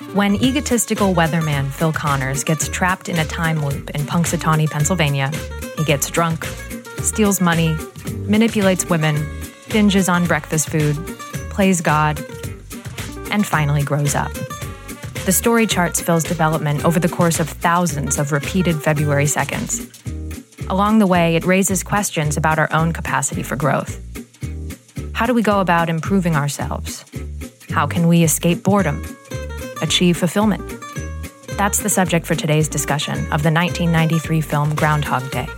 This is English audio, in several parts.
When egotistical weatherman Phil Connors gets trapped in a time loop in Punxsutawney, Pennsylvania, he gets drunk, steals money, manipulates women, binges on breakfast food, plays God, and finally grows up. The story charts Phil's development over the course of thousands of repeated February 2nds. Along the way, it raises questions about our own capacity for growth. How do we go about improving ourselves? How can we escape boredom? Achieve fulfillment? That's the subject for today's discussion of the 1993 film Groundhog Day.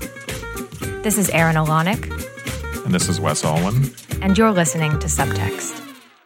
This is Erin Olanik. And this is Wes Alwan. And you're listening to Subtext.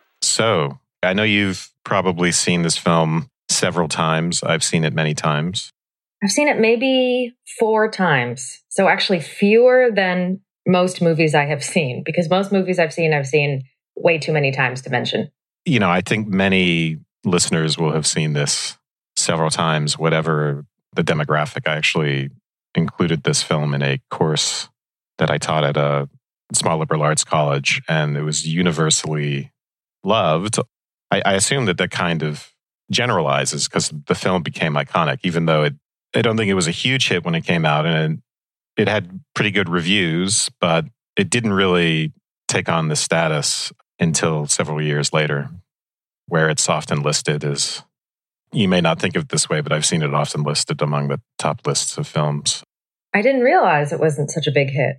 So, I know you've probably seen this film several times. I've seen it many times. I've seen it maybe 4 times. So actually fewer than most movies I have seen, because most movies I've seen way too many times to mention. You know, I think many listeners will have seen this several times, whatever the demographic. I actually included this film in a course that I taught at a small liberal arts college, and it was universally loved. I assume that kind of generalizes because the film became iconic, even though I don't think it was a huge hit when it came out, and it had pretty good reviews, but it didn't really take on the status until several years later, where it's often listed as, you may not think of it this way, but I've seen it often listed among the top lists of films. I didn't realize it wasn't such a big hit.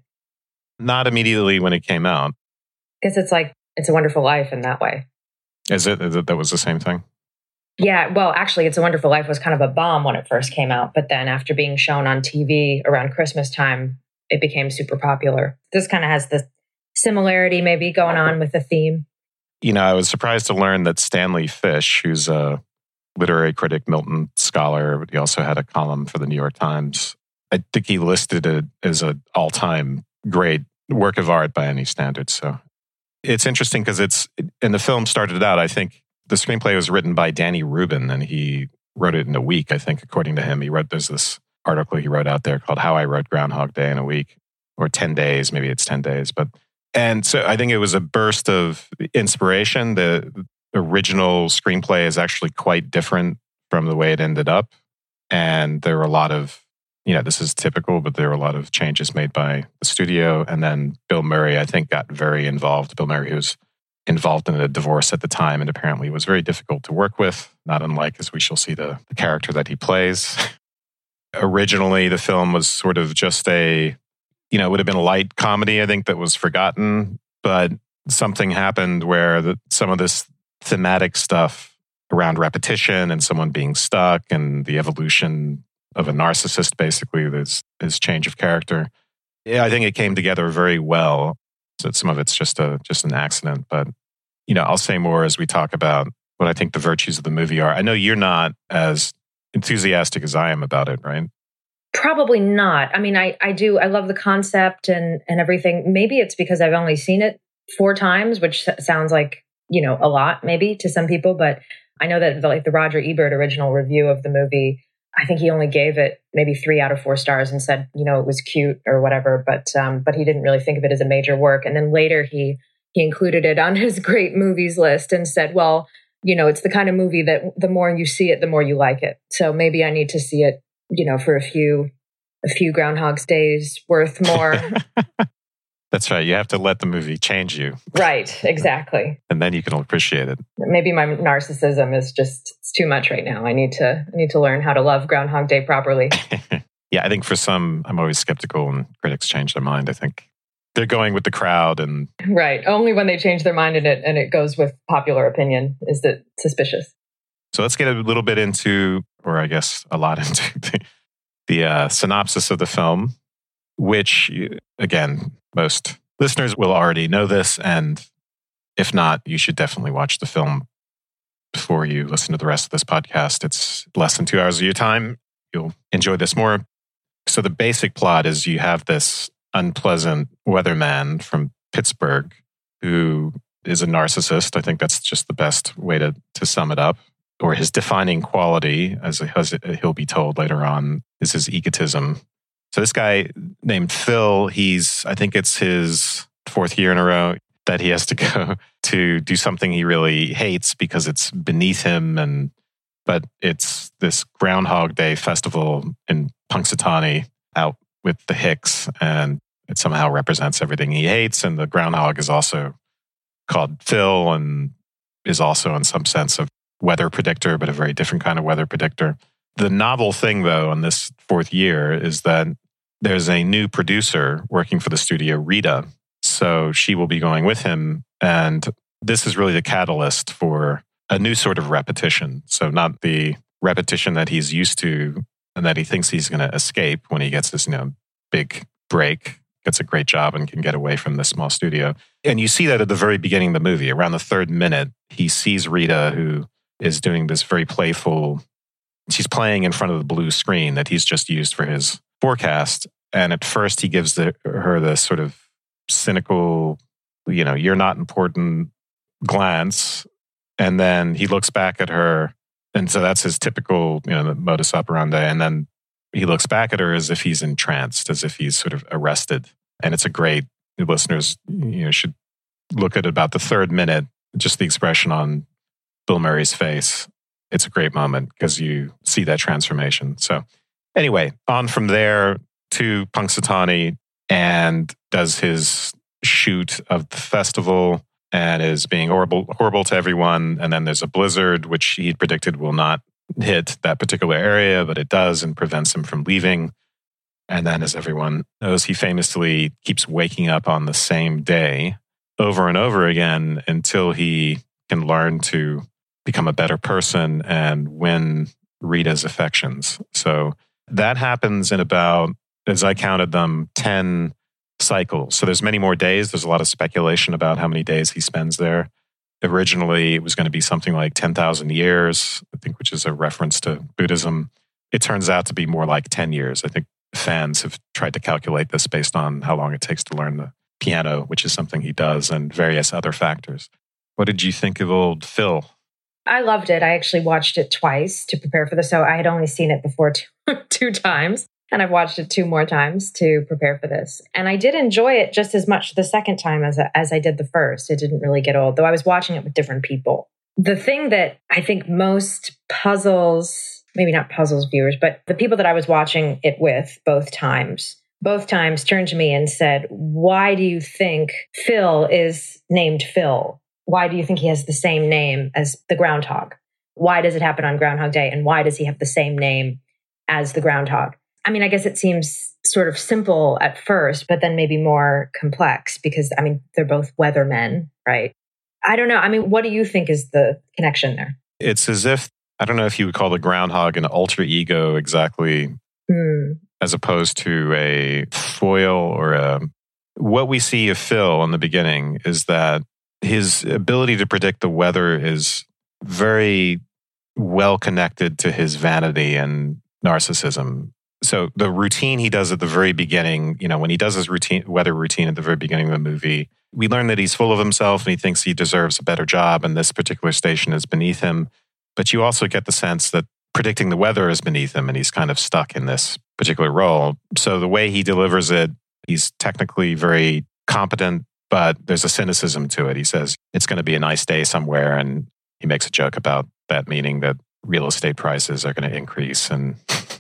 Not immediately when it came out. I guess it's like It's a Wonderful Life in that way. Is it that was the same thing? Yeah, well, actually, It's a Wonderful Life was kind of a bomb when it first came out, but then after being shown on TV around Christmas time, it became super popular. This kind of has the similarity maybe going on with the theme. You know, I was surprised to learn that Stanley Fish, who's a literary critic, Milton scholar, but he also had a column for the New York Times. I think he listed it as an all-time great work of art by any standard. So it's interesting because and the film started out, I think the screenplay was written by Danny Rubin, and he wrote it in a week, I think, according to him. There's this article he wrote out there called How I Wrote Groundhog Day in a Week, or 10 days, maybe it's 10 days. And so I think it was a burst of inspiration. The original screenplay is actually quite different from the way it ended up. And there were a lot of, this is typical, but there were a lot of changes made by the studio. And then Bill Murray, I think, got very involved. Bill Murray, who was involved in a divorce at the time and apparently was very difficult to work with, not unlike, as we shall see, the character that he plays. Originally, the film was sort of just it would have been a light comedy, I think, that was forgotten. But something happened where some of this thematic stuff around repetition and someone being stuck and the evolution of a narcissist, basically, this change of character. Yeah, I think it came together very well. So some of it's just an accident. But, I'll say more as we talk about what I think the virtues of the movie are. I know you're not as enthusiastic as I am about it, right? Probably not. I mean, I do. I love the concept and everything. Maybe it's because I've only seen it 4 times, which sounds like, a lot maybe to some people. But I know that the Roger Ebert original review of the movie, I think he only gave it maybe 3 out of 4 stars and said, it was cute or whatever. But he didn't really think of it as a major work. And then later he included it on his great movies list and said, well, it's the kind of movie that the more you see it, the more you like it. So maybe I need to see it for a few Groundhog's Days worth more. That's right. You have to let the movie change you. Right, exactly. And then you can appreciate it. Maybe my narcissism is it's too much right now. I need to learn how to love Groundhog Day properly. Yeah, I think for some, I'm always skeptical when critics change their mind. I think they're going with the crowd and... Right. Only when they change their mind and it goes with popular opinion is that suspicious. So let's get a little bit into, or I guess a lot into the synopsis of the film, which, again, most listeners will already know this. And if not, you should definitely watch the film before you listen to the rest of this podcast. It's less than 2 hours of your time. You'll enjoy this more. So the basic plot is you have this unpleasant weatherman from Pittsburgh who is a narcissist. I think that's just the best way to sum it up. Or his defining quality, as he'll be told later on, is his egotism. So this guy named Phil, I think it's his 4th year in a row that he has to go to do something he really hates because it's beneath him and But it's this Groundhog Day festival in Punxsutawney out with the Hicks, and it somehow represents everything he hates. And the groundhog is also called Phil and is also in some sense a weather predictor, but a very different kind of weather predictor. The novel thing, though, on this fourth year is that there's a new producer working for the studio, Rita. So she will be going with him. And this is really the catalyst for a new sort of repetition. So not the repetition that he's used to and that he thinks he's going to escape when he gets this, big break, gets a great job and can get away from the small studio. And you see that at the very beginning of the movie. Around the third minute, he sees Rita, who is doing this very playful, she's playing in front of the blue screen that he's just used for his forecast. And at first he gives her this sort of cynical, you're not important glance. And then he looks back at her. And so that's his typical, the modus operandi. And then he looks back at her as if he's entranced, as if he's sort of arrested. And it's a great, listeners, should look at about the third minute, just the expression on Bill Murray's face. It's a great moment because you see that transformation. So anyway, on from there to Punxsutawney and does his shoot of the festival and is being horrible to everyone. And then there's a blizzard, which he predicted will not hit that particular area, but it does and prevents him from leaving. And then, as everyone knows, he famously keeps waking up on the same day over and over again until he can learn to become a better person and win Rita's affections. So that happens in about, as I counted them, 10 cycles. So there's many more days. There's a lot of speculation about how many days he spends there. Originally, it was going to be something like 10,000 years, I think, which is a reference to Buddhism. It turns out to be more like 10 years. I think fans have tried to calculate this based on how long it takes to learn the piano, which is something he does, and various other factors. What did you think of old Phil? I loved it. I actually watched it twice to prepare for this. So I had only seen it before two times. And I've watched it 2 more times to prepare for this. And I did enjoy it just as much the second time as I did the first. It didn't really get old, though I was watching it with different people. The thing that I think most puzzles, maybe not puzzles viewers, but the people that I was watching it with both times turned to me and said, why do you think Phil is named Phil? Why do you think he has the same name as the groundhog? Why does it happen on Groundhog Day? And why does he have the same name as the groundhog? I mean, I guess it seems sort of simple at first, but then maybe more complex because, they're both weathermen, right? I don't know. What do you think is the connection there? It's as if, I don't know if you would call the groundhog an alter ego exactly, as opposed to a foil or what we see of Phil in the beginning is that his ability to predict the weather is very well connected to his vanity and narcissism. So the routine he does at the very beginning, when he does his weather routine at the very beginning of the movie, we learn that he's full of himself and he thinks he deserves a better job and this particular station is beneath him. But you also get the sense that predicting the weather is beneath him and he's kind of stuck in this particular role. So the way he delivers it, he's technically very competent, but there's a cynicism to it. He says, it's going to be a nice day somewhere. And he makes a joke about that, meaning that real estate prices are going to increase. And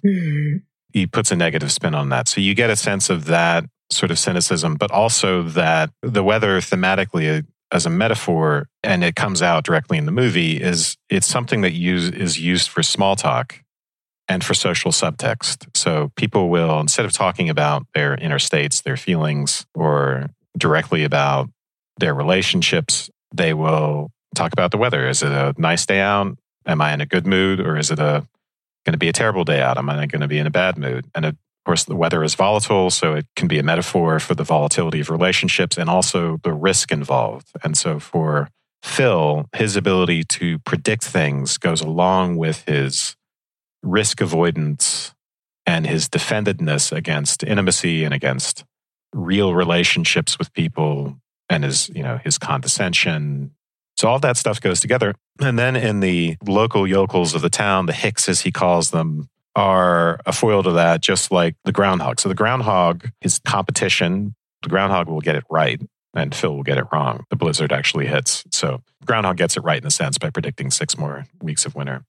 he puts a negative spin on that. So you get a sense of that sort of cynicism, but also that the weather thematically as a metaphor, and it comes out directly in the movie, is it's something that is used for small talk and for social subtext. So people will, instead of talking about their inner states, their feelings, or directly about their relationships, they will talk about the weather. Is it a nice day out? Am I in a good mood? Or is it going to be a terrible day out? Am I going to be in a bad mood? And of course, the weather is volatile, so it can be a metaphor for the volatility of relationships and also the risk involved. And so for Phil, his ability to predict things goes along with his risk avoidance and his defendedness against intimacy and against real relationships with people and his condescension. So all that stuff goes together. And then in the local yokels of the town, the Hicks, as he calls them, are a foil to that, just like the groundhog. So the groundhog is competition. The groundhog will get it right, and Phil will get it wrong. The blizzard actually hits. So the groundhog gets it right in a sense by predicting 6 more weeks of winter. But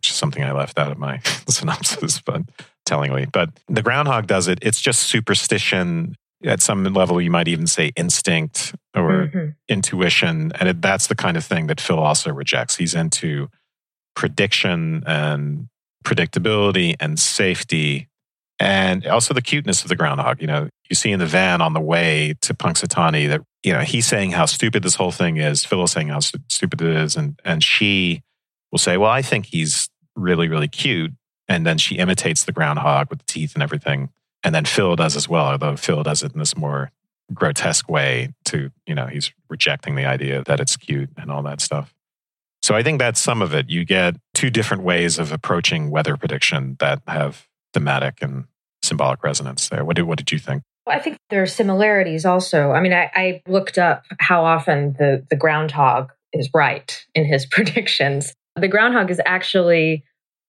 which is something I left out of my synopsis, but tellingly. But the groundhog does it. It's just superstition. At some level, you might even say instinct or intuition. And that's the kind of thing that Phil also rejects. He's into prediction and predictability and safety, and also the cuteness of the groundhog. You see in the van on the way to Punxsutawney that, he's saying how stupid this whole thing is. Phil is saying how stupid it is. And she will say, well, I think he's really, really cute. And then she imitates the groundhog with the teeth and everything. And then Phil does as well, although Phil does it in this more grotesque way he's rejecting the idea that it's cute and all that stuff. So I think that's some of it. You get two different ways of approaching weather prediction that have thematic and symbolic resonance there. What did you think? I think there are similarities also. I mean, I looked up how often the groundhog is right in his predictions. The groundhog is actually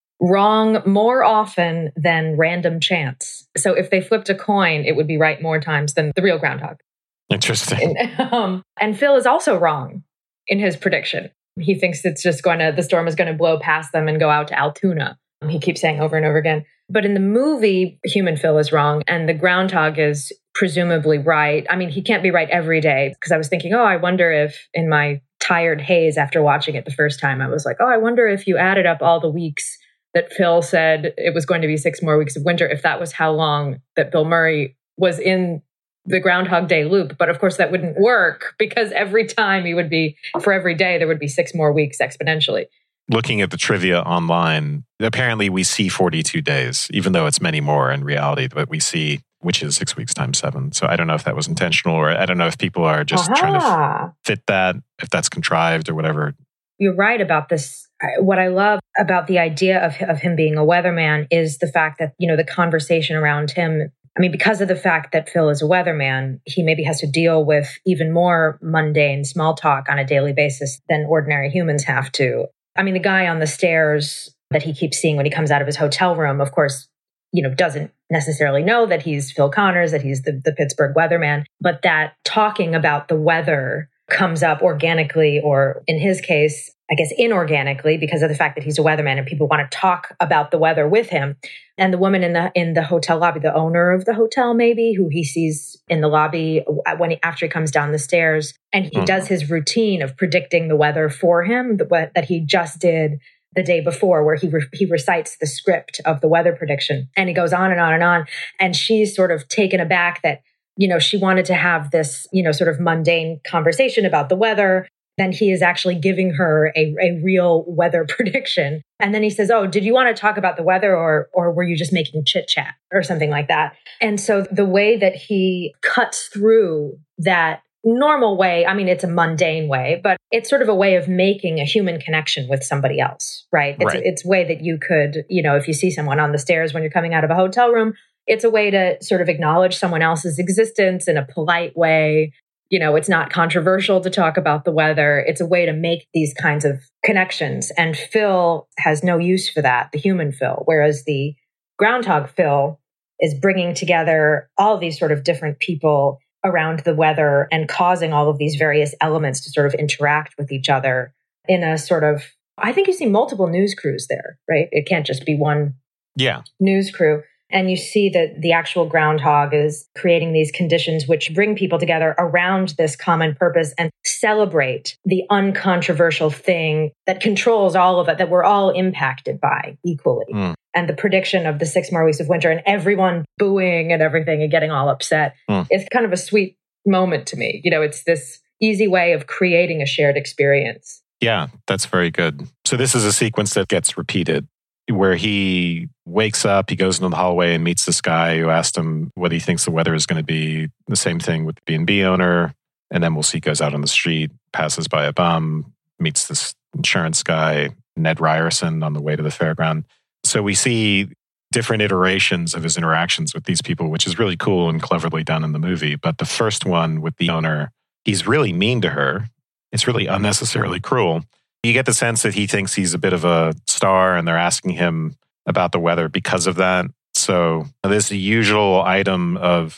wrong more often than random chance. So if they flipped a coin, it would be right more times than the real groundhog. Interesting. And Phil is also wrong in his prediction. He thinks the storm is going to blow past them and go out to Altoona. He keeps saying over and over again. But in the movie, human Phil is wrong and the groundhog is presumably right. I mean, he can't be right every day, because I was thinking, I wonder if in my tired haze after watching it the first time, I was like, I wonder if you added up all the weeks that Phil said it was going to be 6 more weeks of winter, if that was how long that Bill Murray was in the Groundhog Day loop. But of course that wouldn't work, because every time for every day, there would be 6 more weeks exponentially. Looking at the trivia online, apparently we see 42 days, even though it's many more in reality, but we see, which is 6 weeks times 7. So I don't know if that was intentional, or I don't know if people are just trying to fit that, if that's contrived or whatever. You're right about this. What I love about the idea of him being a weatherman is the fact that, the conversation around him, I mean, because of the fact that Phil is a weatherman, he maybe has to deal with even more mundane small talk on a daily basis than ordinary humans have to. I mean, the guy on the stairs that he keeps seeing when he comes out of his hotel room, of course, doesn't necessarily know that he's Phil Connors, that he's the Pittsburgh weatherman, but that talking about the weather comes up organically, or in his case, I guess inorganically, because of the fact that he's a weatherman and people want to talk about the weather with him. And the woman in the hotel lobby, the owner of the hotel maybe, who he sees in the lobby after he comes down the stairs, and he does his routine of predicting the weather for him, that he just did the day before, where he recites the script of the weather prediction, and he goes on and on and on. And she's sort of taken aback that, she wanted to have this, sort of mundane conversation about the weather. Then he is actually giving her a real weather prediction. And then he says, did you want to talk about the weather, or were you just making chit chat or something like that? And so the way that he cuts through that normal way, I mean, it's a mundane way, but it's sort of a way of making a human connection with somebody else, right? It's a way that you could, if you see someone on the stairs when you're coming out of a hotel room, it's a way to sort of acknowledge someone else's existence in a polite way. It's not controversial to talk about the weather. It's a way to make these kinds of connections. And Phil has no use for that, the human Phil, whereas the groundhog Phil is bringing together all these sort of different people around the weather and causing all of these various elements to sort of interact with each other in a sort of, I think you see multiple news crews there, right? It can't just be one news crew. And you see that the actual groundhog is creating these conditions which bring people together around this common purpose and celebrate the uncontroversial thing that controls all of it, that we're all impacted by equally. And the prediction of the 6 more weeks of winter and everyone booing and everything and getting all upset is kind of a sweet moment to me. It's this easy way of creating a shared experience. Yeah, that's very good. So this is a sequence that gets repeated, where he wakes up, he goes into the hallway and meets this guy who asked him what he thinks the weather is going to be. The same thing with the B&B owner. And then we'll see, goes out on the street, passes by a bum, meets this insurance guy, Ned Ryerson, on the way to the fairground. So we see different iterations of his interactions with these people, which is really cool and cleverly done in the movie. But the first one with the owner, he's really mean to her. It's really unnecessarily cruel. You get the sense that he thinks he's a bit of a star and they're asking him about the weather because of that. So there's the usual item of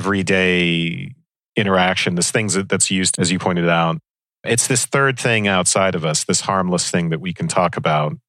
everyday interaction, this thing that's used, as you pointed out. It's this third thing outside of us, this harmless thing that we can talk about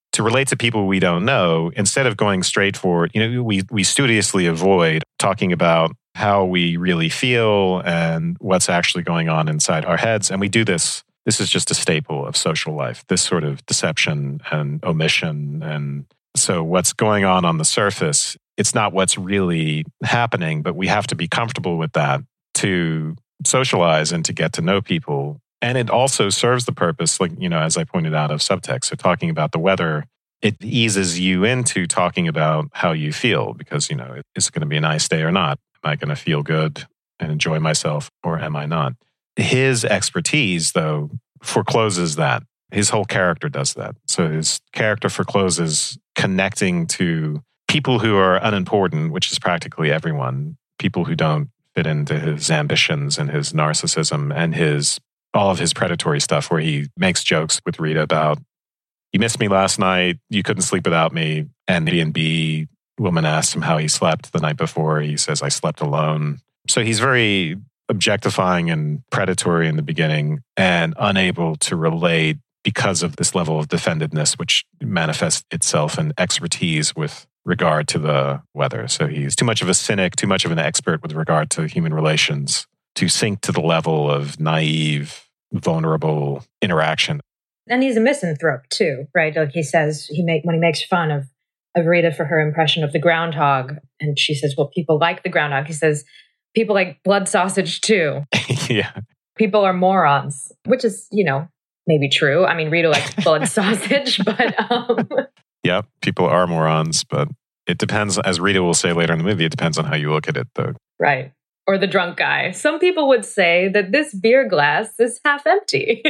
to relate to people we don't know, instead of going straight for, we studiously avoid talking about how we really feel and what's actually going on inside our heads. And we do this. This is just a staple of social life, this sort of deception and omission. And so what's going on the surface, it's not what's really happening, but we have to be comfortable with that to socialize and to get to know people. And it also serves the purpose, like, as I pointed out, of subtext. So talking about the weather, it eases you into talking about how you feel because, is it going to be a nice day or not? Am I going to feel good and enjoy myself or am I not? His expertise, though, forecloses that. His whole character does that. So his character forecloses connecting to people who are unimportant, which is practically everyone, people who don't fit into his ambitions and his narcissism and all of his predatory stuff, where he makes jokes with Rita about, you missed me last night, you couldn't sleep without me. And the B&B woman asks him how he slept the night before. He says, I slept alone. So he's very objectifying and predatory in the beginning and unable to relate because of this level of defendedness, which manifests itself in expertise with regard to the weather. So he's too much of a cynic, too much of an expert with regard to human relations to sink to the level of naive, vulnerable interaction. And he's a misanthrope too, right? Like he says, when he makes fun of Rita for her impression of the groundhog, and she says, well, people like the groundhog. He says, people like blood sausage too. Yeah. People are morons, which is, maybe true. I mean, Rita likes blood sausage, but... Yeah, people are morons, but it depends, as Rita will say later in the movie, it depends on how you look at it, though. Right. Or the drunk guy. Some people would say that this beer glass is half empty.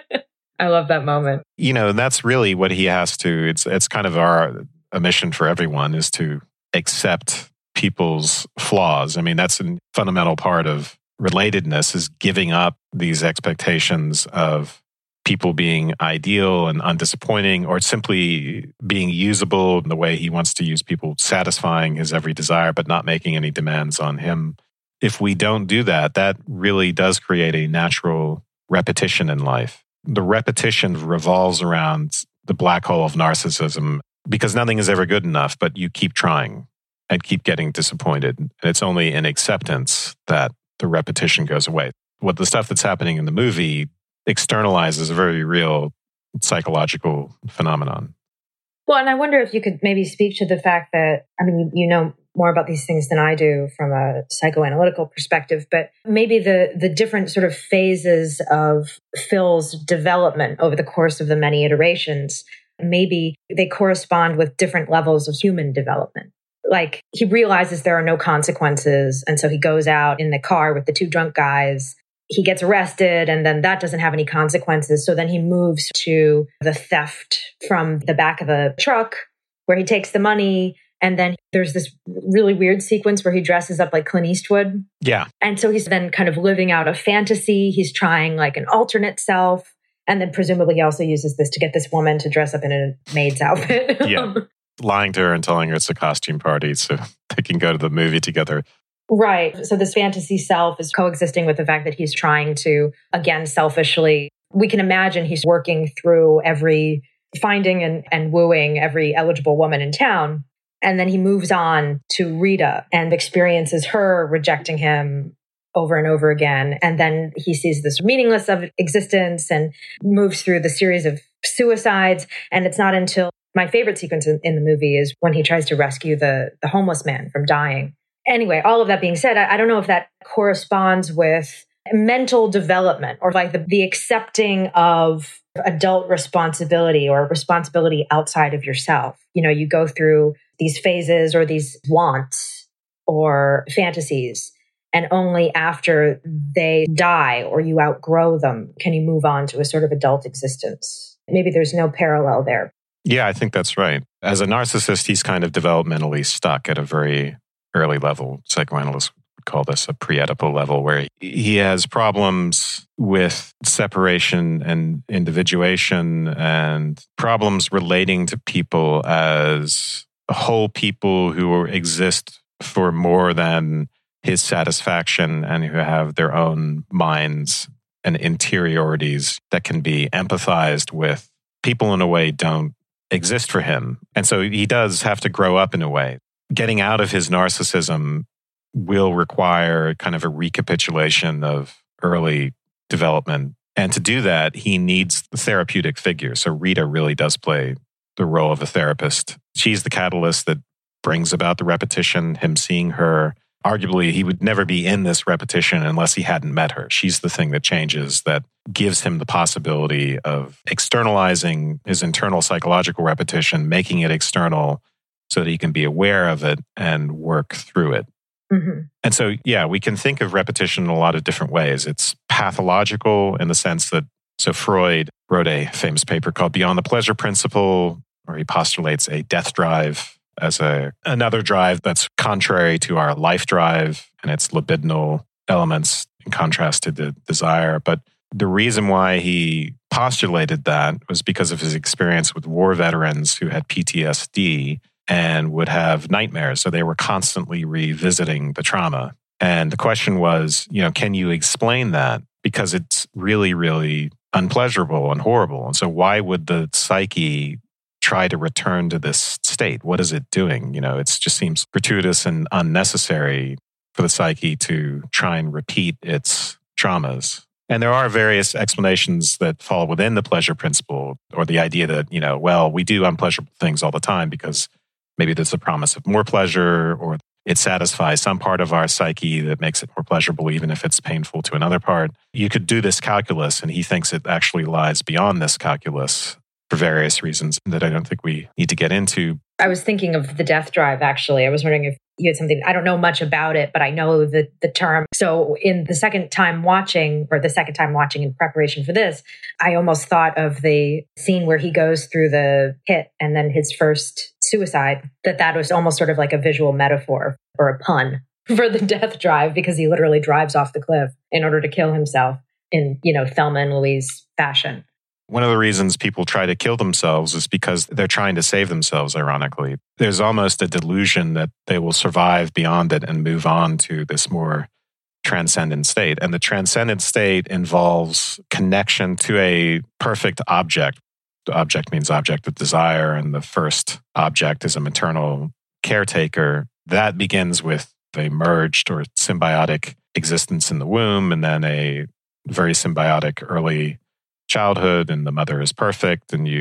I love that moment. That's really what he has to, it's kind of a mission for everyone, is to accept people's flaws. I mean, that's a fundamental part of relatedness, is giving up these expectations of people being ideal and undisappointing, or simply being usable in the way he wants to use people, satisfying his every desire, but not making any demands on him. If we don't do that, that really does create a natural repetition in life. The repetition revolves around the black hole of narcissism because nothing is ever good enough, but you keep trying and keep getting disappointed. And it's only in acceptance that the repetition goes away. What the stuff that's happening in the movie externalizes a very real psychological phenomenon. Well, and I wonder if you could maybe speak to the fact that, I mean, you know more about these things than I do from a psychoanalytical perspective, but maybe the different sort of phases of Phil's development over the course of the many iterations, maybe they correspond with different levels of human development. Like he realizes there are no consequences, and so he goes out in the car with the two drunk guys. He gets arrested, and then that doesn't have any consequences. So then he moves to the theft from the back of the truck where he takes the money. And then there's this really weird sequence where he dresses up like Clint Eastwood. Yeah. And so he's then kind of living out a fantasy. He's trying like an alternate self. And then presumably he also uses this to get this woman to dress up in a maid's outfit. Yeah. Lying to her and telling her it's a costume party so they can go to the movie together. Right. So this fantasy self is coexisting with the fact that he's trying to, again, selfishly, we can imagine he's working through finding and wooing every eligible woman in town. And then he moves on to Rita and experiences her rejecting him over and over again. And then he sees this meaningless of existence and moves through the series of suicides. And it's not until my favorite sequence in the movie is when he tries to rescue the homeless man from dying. Anyway, all of that being said, I don't know if that corresponds with mental development or like the accepting of adult responsibility or responsibility outside of yourself. You know, you go through these phases or these wants or fantasies, and only after they die or you outgrow them can you move on to a sort of adult existence. Maybe there's no parallel there. Yeah, I think that's right. As a narcissist, he's kind of developmentally stuck at a very early level. Psychoanalysts would call this a pre-Oedipal level, where he has problems with separation and individuation and problems relating to people as whole people who exist for more than his satisfaction and who have their own minds and interiorities that can be empathized with. People in a way don't exist for him. And so he does have to grow up in a way. Getting out of his narcissism will require kind of a recapitulation of early development. And to do that, he needs the therapeutic figure. So Rita really does play the role of a therapist. She's the catalyst that brings about the repetition, him seeing her. Arguably, he would never be in this repetition unless he hadn't met her. She's the thing that changes, that gives him the possibility of externalizing his internal psychological repetition, making it external so that he can be aware of it and work through it. Mm-hmm. And so, yeah, we can think of repetition in a lot of different ways. It's pathological in the sense that, so Freud wrote a famous paper called Beyond the Pleasure Principle, where he postulates a death drive as another drive that's contrary to our life drive and its libidinal elements in contrast to the desire. But the reason why he postulated that was because of his experience with war veterans who had PTSD and would have nightmares. So they were constantly revisiting the trauma. And the question was, can you explain that? Because it's really, really unpleasurable and horrible. And so why would the psyche try to return to this state? What is it doing? It just seems gratuitous and unnecessary for the psyche to try and repeat its traumas. And there are various explanations that fall within the pleasure principle, or the idea that, we do unpleasurable things all the time because maybe there's a promise of more pleasure, or it satisfies some part of our psyche that makes it more pleasurable, even if it's painful to another part. You could do this calculus, and he thinks it actually lies beyond this calculus for various reasons that I don't think we need to get into. I was thinking of the death drive, actually. I was wondering if you had something. I don't know much about it, but I know the term. So in the second time watching in preparation for this, I almost thought of the scene where he goes through the pit and then his first suicide, that was almost sort of like a visual metaphor or a pun for the death drive, because he literally drives off the cliff in order to kill himself in, Thelma and Louise fashion. One of the reasons people try to kill themselves is because they're trying to save themselves, ironically. There's almost a delusion that they will survive beyond it and move on to this more transcendent state. And the transcendent state involves connection to a perfect object. The object means object of desire, and the first object is a maternal caretaker. That begins with a merged or symbiotic existence in the womb, and then a very symbiotic early childhood, and the mother is perfect. And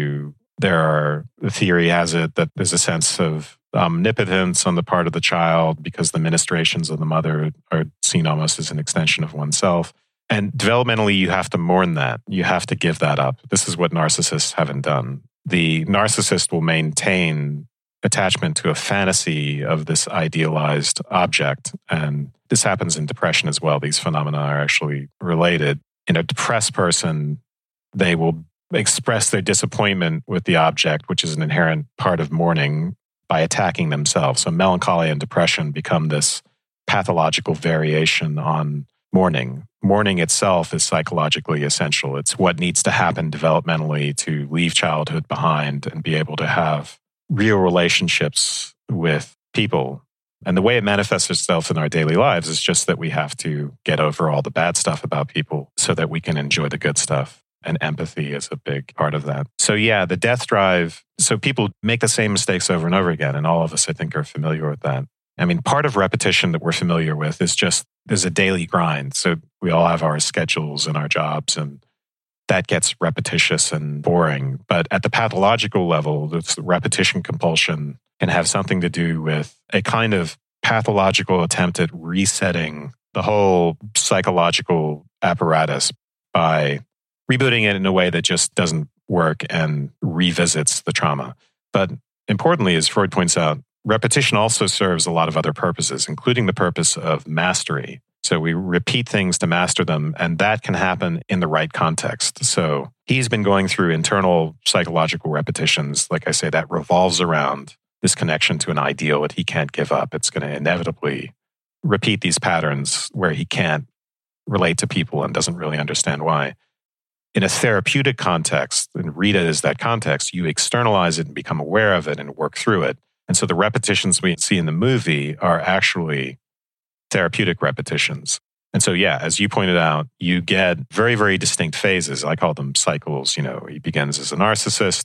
the theory has it that there's a sense of omnipotence on the part of the child because the ministrations of the mother are seen almost as an extension of oneself. And developmentally, you have to mourn that. You have to give that up. This is what narcissists haven't done. The narcissist will maintain attachment to a fantasy of this idealized object. And this happens in depression as well. These phenomena are actually related. In a depressed person, they will express their disappointment with the object, which is an inherent part of mourning, by attacking themselves. So melancholy and depression become this pathological variation on mourning. Mourning itself is psychologically essential. It's what needs to happen developmentally to leave childhood behind and be able to have real relationships with people. And the way it manifests itself in our daily lives is just that we have to get over all the bad stuff about people so that we can enjoy the good stuff. And empathy is a big part of that. So yeah, the death drive. So people make the same mistakes over and over again. And all of us, I think, are familiar with that. I mean, part of repetition that we're familiar with is just there's a daily grind. So we all have our schedules and our jobs, and that gets repetitious and boring. But at the pathological level, this repetition compulsion can have something to do with a kind of pathological attempt at resetting the whole psychological apparatus by rebooting it in a way that just doesn't work and revisits the trauma. But importantly, as Freud points out, repetition also serves a lot of other purposes, including the purpose of mastery. So we repeat things to master them, and that can happen in the right context. So he's been going through internal psychological repetitions. Like I say, that revolves around this connection to an ideal that he can't give up. It's going to inevitably repeat these patterns where he can't relate to people and doesn't really understand why. In a therapeutic context, and Rita is that context, you externalize it and become aware of it and work through it. And so the repetitions we see in the movie are actually therapeutic repetitions. And so, yeah, as you pointed out, you get very, very distinct phases. I call them cycles. He begins as a narcissist,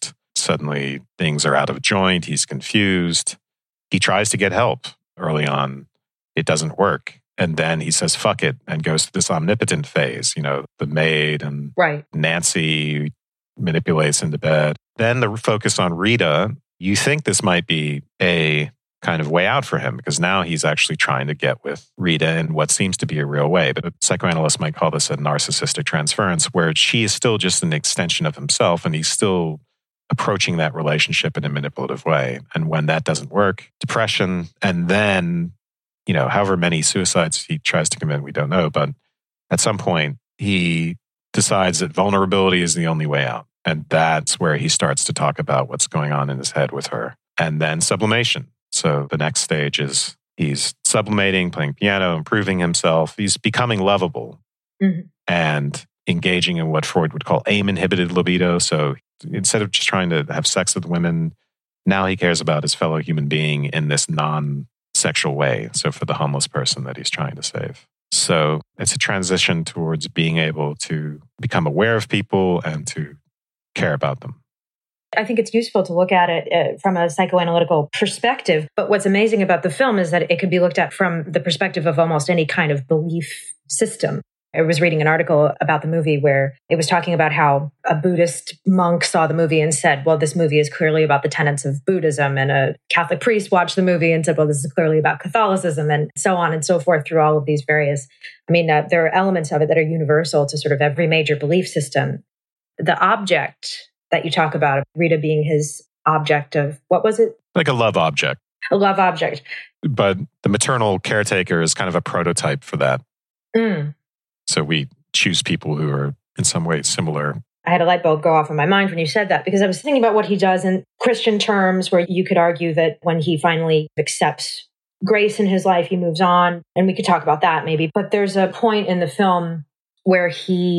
Suddenly things are out of joint. He's confused. He tries to get help early on. It doesn't work. And then he says, fuck it, and goes to this omnipotent phase. The maid and Nancy manipulates into bed. Then the focus on Rita, you think this might be a kind of way out for him because now he's actually trying to get with Rita in what seems to be a real way. But a psychoanalyst might call this a narcissistic transference, where she is still just an extension of himself and he's still approaching that relationship in a manipulative way. And when that doesn't work, depression, and then, however many suicides he tries to commit, we don't know. But at some point, he decides that vulnerability is the only way out. And that's where he starts to talk about what's going on in his head with her. And then sublimation. So the next stage is he's sublimating, playing piano, improving himself. He's becoming lovable and engaging in what Freud would call aim-inhibited libido. So instead of just trying to have sex with women, now he cares about his fellow human being in this non-sexual way. So for the homeless person that he's trying to save. So it's a transition towards being able to become aware of people and to care about them. I think it's useful to look at it from a psychoanalytical perspective. But what's amazing about the film is that it can be looked at from the perspective of almost any kind of belief system. I was reading an article about the movie where it was talking about how a Buddhist monk saw the movie and said, well, this movie is clearly about the tenets of Buddhism. And a Catholic priest watched the movie and said, well, this is clearly about Catholicism, and so on and so forth through all of these various. There are elements of it that are universal to sort of every major belief system. The object that you talk about, Rita being his object of, what was it? Like a love object. A love object. But the maternal caretaker is kind of a prototype for that. So we choose people who are in some way similar. I had a light bulb go off in my mind when you said that, because I was thinking about what he does in Christian terms, where you could argue that when he finally accepts grace in his life, he moves on. And we could talk about that maybe. But there's a point in the film where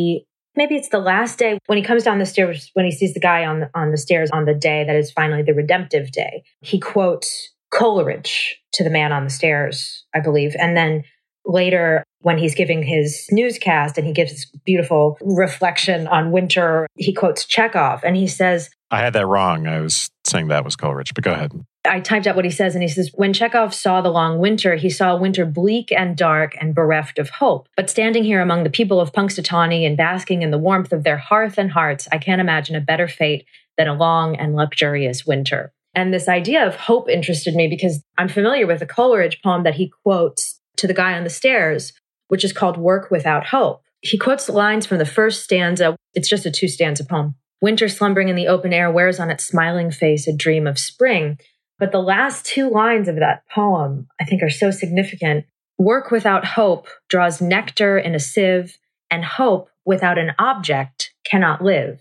maybe it's the last day when he comes down the stairs, when he sees the guy on the stairs on the day that is finally the redemptive day. He quotes Coleridge to the man on the stairs, I believe. And then later, when he's giving his newscast and he gives this beautiful reflection on winter, he quotes Chekhov and he says, I had that wrong. I was saying that was Coleridge, but go ahead. I typed out what he says, and he says, when Chekhov saw the long winter, he saw a winter bleak and dark and bereft of hope. But standing here among the people of Punxsutawney and basking in the warmth of their hearth and hearts, I can't imagine a better fate than a long and luxurious winter. And this idea of hope interested me because I'm familiar with a Coleridge poem that he quotes to the guy on the stairs, which is called Work Without Hope. He quotes the lines from the first stanza. It's just a 2-stanza poem. Winter slumbering in the open air wears on its smiling face a dream of spring. But the last 2 lines of that poem, I think, are so significant. Work without hope draws nectar in a sieve, and hope without an object cannot live.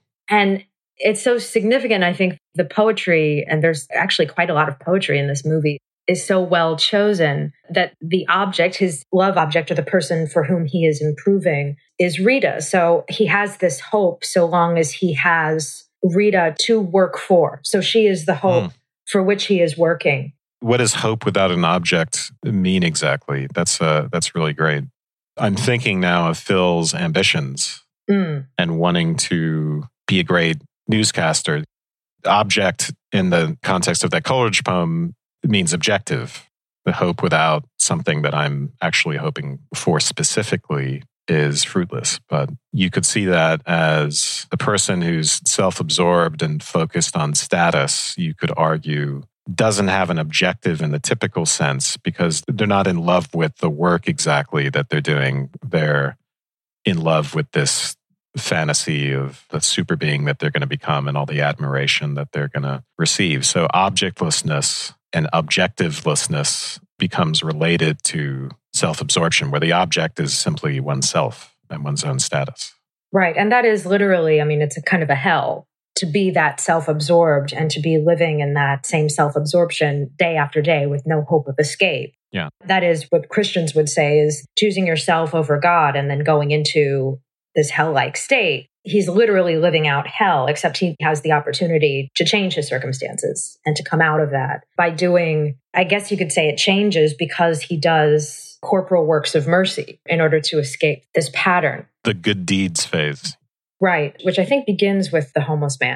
And it's so significant, I think, the poetry, and there's actually quite a lot of poetry in this movie, is so well chosen that the object, his love object, or the person for whom he is improving, is Rita. So he has this hope so long as he has Rita to work for. So she is the hope for which he is working. What does hope without an object mean exactly? That's really great. I'm thinking now of Phil's ambitions and wanting to be a great newscaster. Object in the context of that Coleridge poem means objective. The hope without something that I'm actually hoping for specifically is fruitless. But you could see that as a person who's self-absorbed and focused on status, you could argue, doesn't have an objective in the typical sense because they're not in love with the work exactly that they're doing. They're in love with this fantasy of the super being that they're going to become and all the admiration that they're going to receive. So objectlessness and objectivelessness becomes related to self-absorption, where the object is simply oneself and one's own status. Right. And that is literally, it's a kind of a hell to be that self-absorbed and to be living in that same self-absorption day after day with no hope of escape. Yeah. That is what Christians would say is choosing yourself over God and then going into this hell-like state. He's literally living out hell, except he has the opportunity to change his circumstances and to come out of that by doing, I guess you could say it changes because he does corporal works of mercy in order to escape this pattern. The good deeds phase. Right, which I think begins with the homeless man.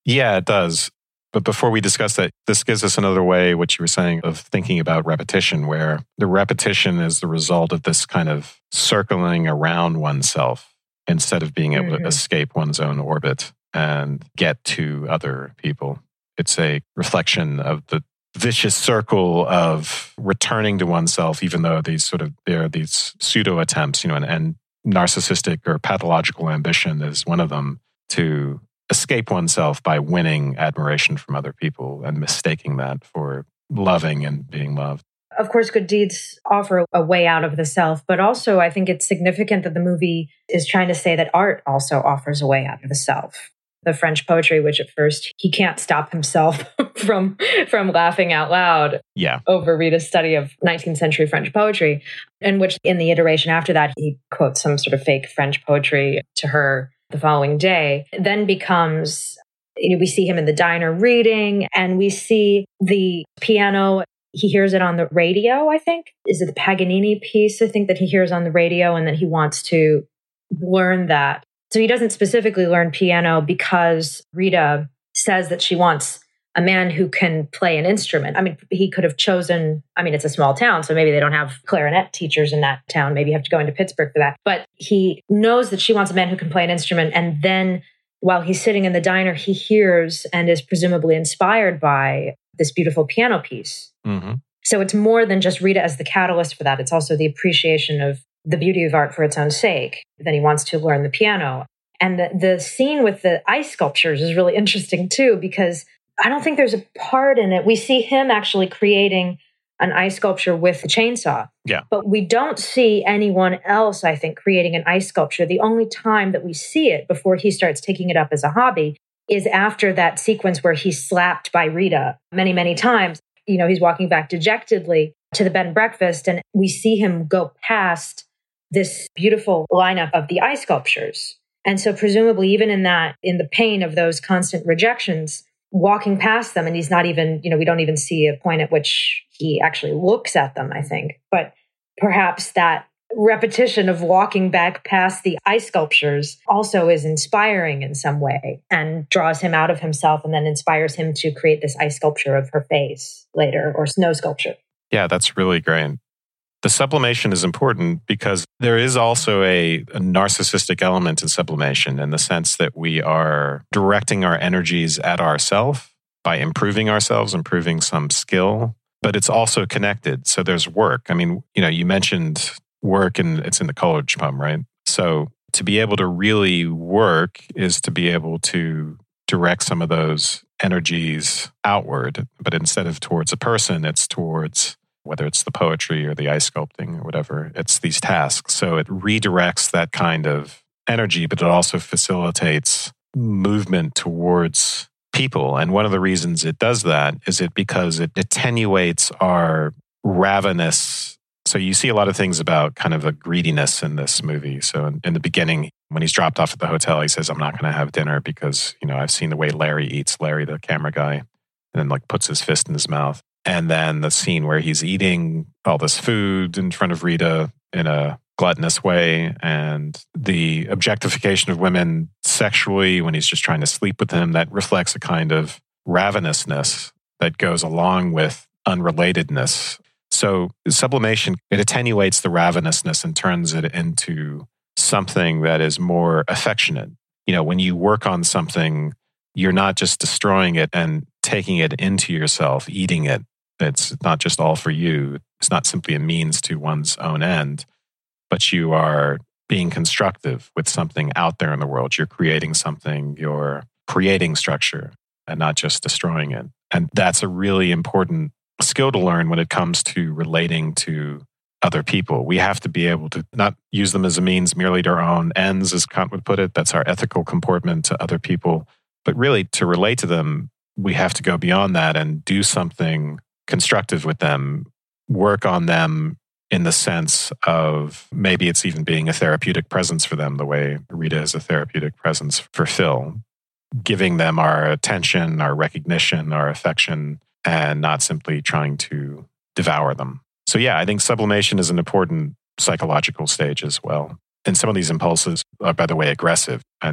Yeah, it does. But before we discuss that, this gives us another way, what you were saying, of thinking about repetition, where the repetition is the result of this kind of circling around oneself instead of being able to escape one's own orbit and get to other people. It's a reflection of the vicious circle of returning to oneself, even though there are these pseudo attempts, and narcissistic or pathological ambition is one of them, to escape oneself by winning admiration from other people and mistaking that for loving and being loved. Of course, good deeds offer a way out of the self, but also I think it's significant that the movie is trying to say that art also offers a way out of the self. The French poetry, which at first he can't stop himself from laughing out loud over Rita's study of 19th century French poetry, in which in the iteration after that, he quotes some sort of fake French poetry to her the following day, then becomes, we see him in the diner reading, and we see the piano. He hears it on the radio, I think. Is it the Paganini piece, I think, that he hears on the radio, and that he wants to learn that. So he doesn't specifically learn piano because Rita says that she wants a man who can play an instrument. I mean, he could have chosen, it's a small town, so maybe they don't have clarinet teachers in that town. Maybe you have to go into Pittsburgh for that. But he knows that she wants a man who can play an instrument. And then while he's sitting in the diner, he hears and is presumably inspired by this beautiful piano piece. Mm-hmm. So it's more than just Rita as the catalyst for that. It's also the appreciation of the beauty of art for its own sake, that he wants to learn the piano. And the scene with the ice sculptures is really interesting too, because I don't think there's a part in it. We see him actually creating an ice sculpture with a chainsaw. Yeah. But we don't see anyone else, I think, creating an ice sculpture. The only time that we see it before he starts taking it up as a hobby is after that sequence where he's slapped by Rita many, many times. He's walking back dejectedly to the bed and breakfast, and we see him go past this beautiful lineup of the ice sculptures. And so presumably even in the pain of those constant rejections, walking past them, and he's not even, we don't even see a point at which he actually looks at them, I think. But perhaps that repetition of walking back past the ice sculptures also is inspiring in some way and draws him out of himself and then inspires him to create this ice sculpture of her face later, or snow sculpture. Yeah, that's really great. The sublimation is important because there is also a narcissistic element in sublimation, in the sense that we are directing our energies at ourselves by improving ourselves, improving some skill, but it's also connected. So there's work. You mentioned work, and it's in the Coleridge poem, right? So to be able to really work is to be able to direct some of those energies outward, but instead of towards a person, it's towards, whether it's the poetry or the ice sculpting or whatever, it's these tasks. So it redirects that kind of energy, but it also facilitates movement towards people. And one of the reasons it does that is because it attenuates our ravenous. So you see a lot of things about kind of a greediness in this movie. So in the beginning, when he's dropped off at the hotel, he says, I'm not going to have dinner because, I've seen the way Larry eats, Larry, the camera guy, and then puts his fist in his mouth. And then the scene where he's eating all this food in front of Rita in a gluttonous way, and the objectification of women sexually when he's just trying to sleep with them, that reflects a kind of ravenousness that goes along with unrelatedness. So sublimation, it attenuates the ravenousness and turns it into something that is more affectionate. When you work on something, you're not just destroying it and taking it into yourself, eating it. It's not just all for you. It's not simply a means to one's own end, but you are being constructive with something out there in the world. You're creating something, you're creating structure and not just destroying it. And that's a really important skill to learn when it comes to relating to other people. We have to be able to not use them as a means merely to our own ends, as Kant would put it. That's our ethical comportment to other people. But really, to relate to them, we have to go beyond that and do something constructive with them, work on them in the sense of maybe it's even being a therapeutic presence for them, the way Rita is a therapeutic presence for Phil, giving them our attention, our recognition, our affection, and not simply trying to devour them. So yeah, I think sublimation is an important psychological stage as well. And some of these impulses are, by the way, aggressive. And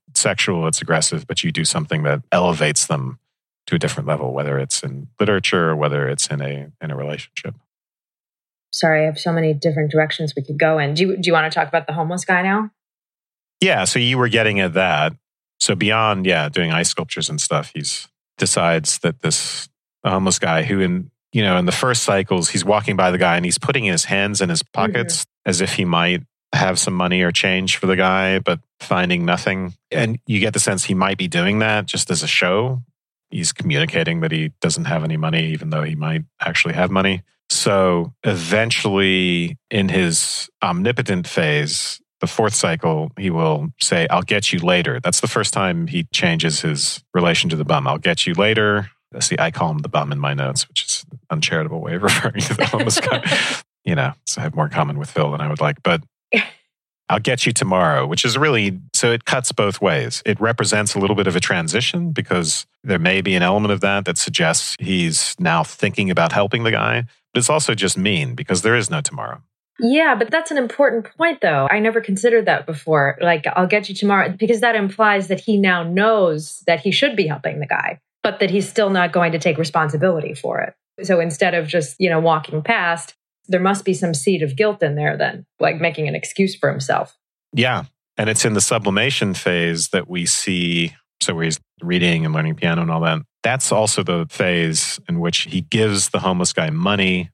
sexual, it's aggressive, but you do something that elevates them to a different level, whether it's in literature or whether it's in a relationship. Sorry, I have so many different directions we could go in. Do you want to talk about the homeless guy now? Yeah, so you were getting at that. So beyond, doing ice sculptures and stuff, he's decides that the homeless guy who in the first cycles, he's walking by the guy and he's putting his hands in his pockets as if he might have some money or change for the guy, but finding nothing. And you get the sense he might be doing that just as a show. He's communicating that he doesn't have any money, even though he might actually have money. So eventually, in his omnipotent phase, the fourth cycle, he will say, I'll get you later. That's the first time he changes his relation to the bum. I'll get you later. See, I call him the bum in my notes, which is an uncharitable way of referring to the homeless guy. So I have more in common with Phil than I would like. But I'll get you tomorrow, which is really, so it cuts both ways. It represents a little bit of a transition because there may be an element of that suggests he's now thinking about helping the guy. But it's also just mean because there is no tomorrow. Yeah, but that's an important point, though. I never considered that before. Like, I'll get you tomorrow, because that implies that he now knows that he should be helping the guy, but that he's still not going to take responsibility for it. So instead of just, walking past, there must be some seed of guilt in there then, like making an excuse for himself. Yeah. And it's in the sublimation phase that we see, so where he's reading and learning piano and all that. That's also the phase in which he gives the homeless guy money.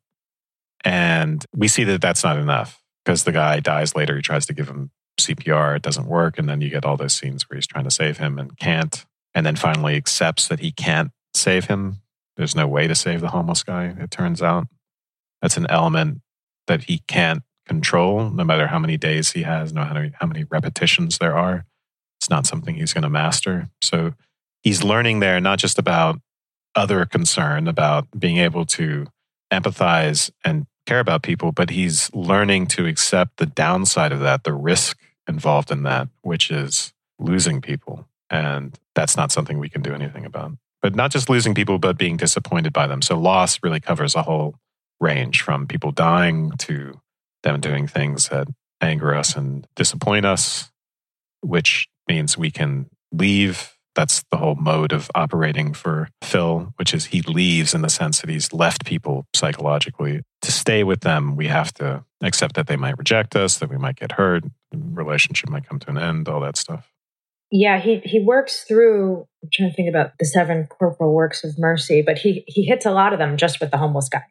And we see that that's not enough because the guy dies later. He tries to give him CPR. It doesn't work. And then you get all those scenes where he's trying to save him and can't. And then finally accepts that he can't save him. There's no way to save the homeless guy, it turns out. That's an element that he can't control, no matter how many days he has, no matter how many repetitions there are. It's not something he's going to master. So he's learning there not just about other concern, about being able to empathize and care about people, but he's learning to accept the downside of that, the risk involved in that, which is losing people. And that's not something we can do anything about. But not just losing people, but being disappointed by them. So loss really covers a whole range from people dying to them doing things that anger us and disappoint us, which means we can leave. That's the whole mode of operating for Phil, which is he leaves in the sense that he's left people psychologically. To stay with them, we have to accept that they might reject us, that we might get hurt, relationship might come to an end, all that stuff. Yeah, he works through, I'm trying to think about the 7 corporal works of mercy, but he hits a lot of them just with the homeless guy.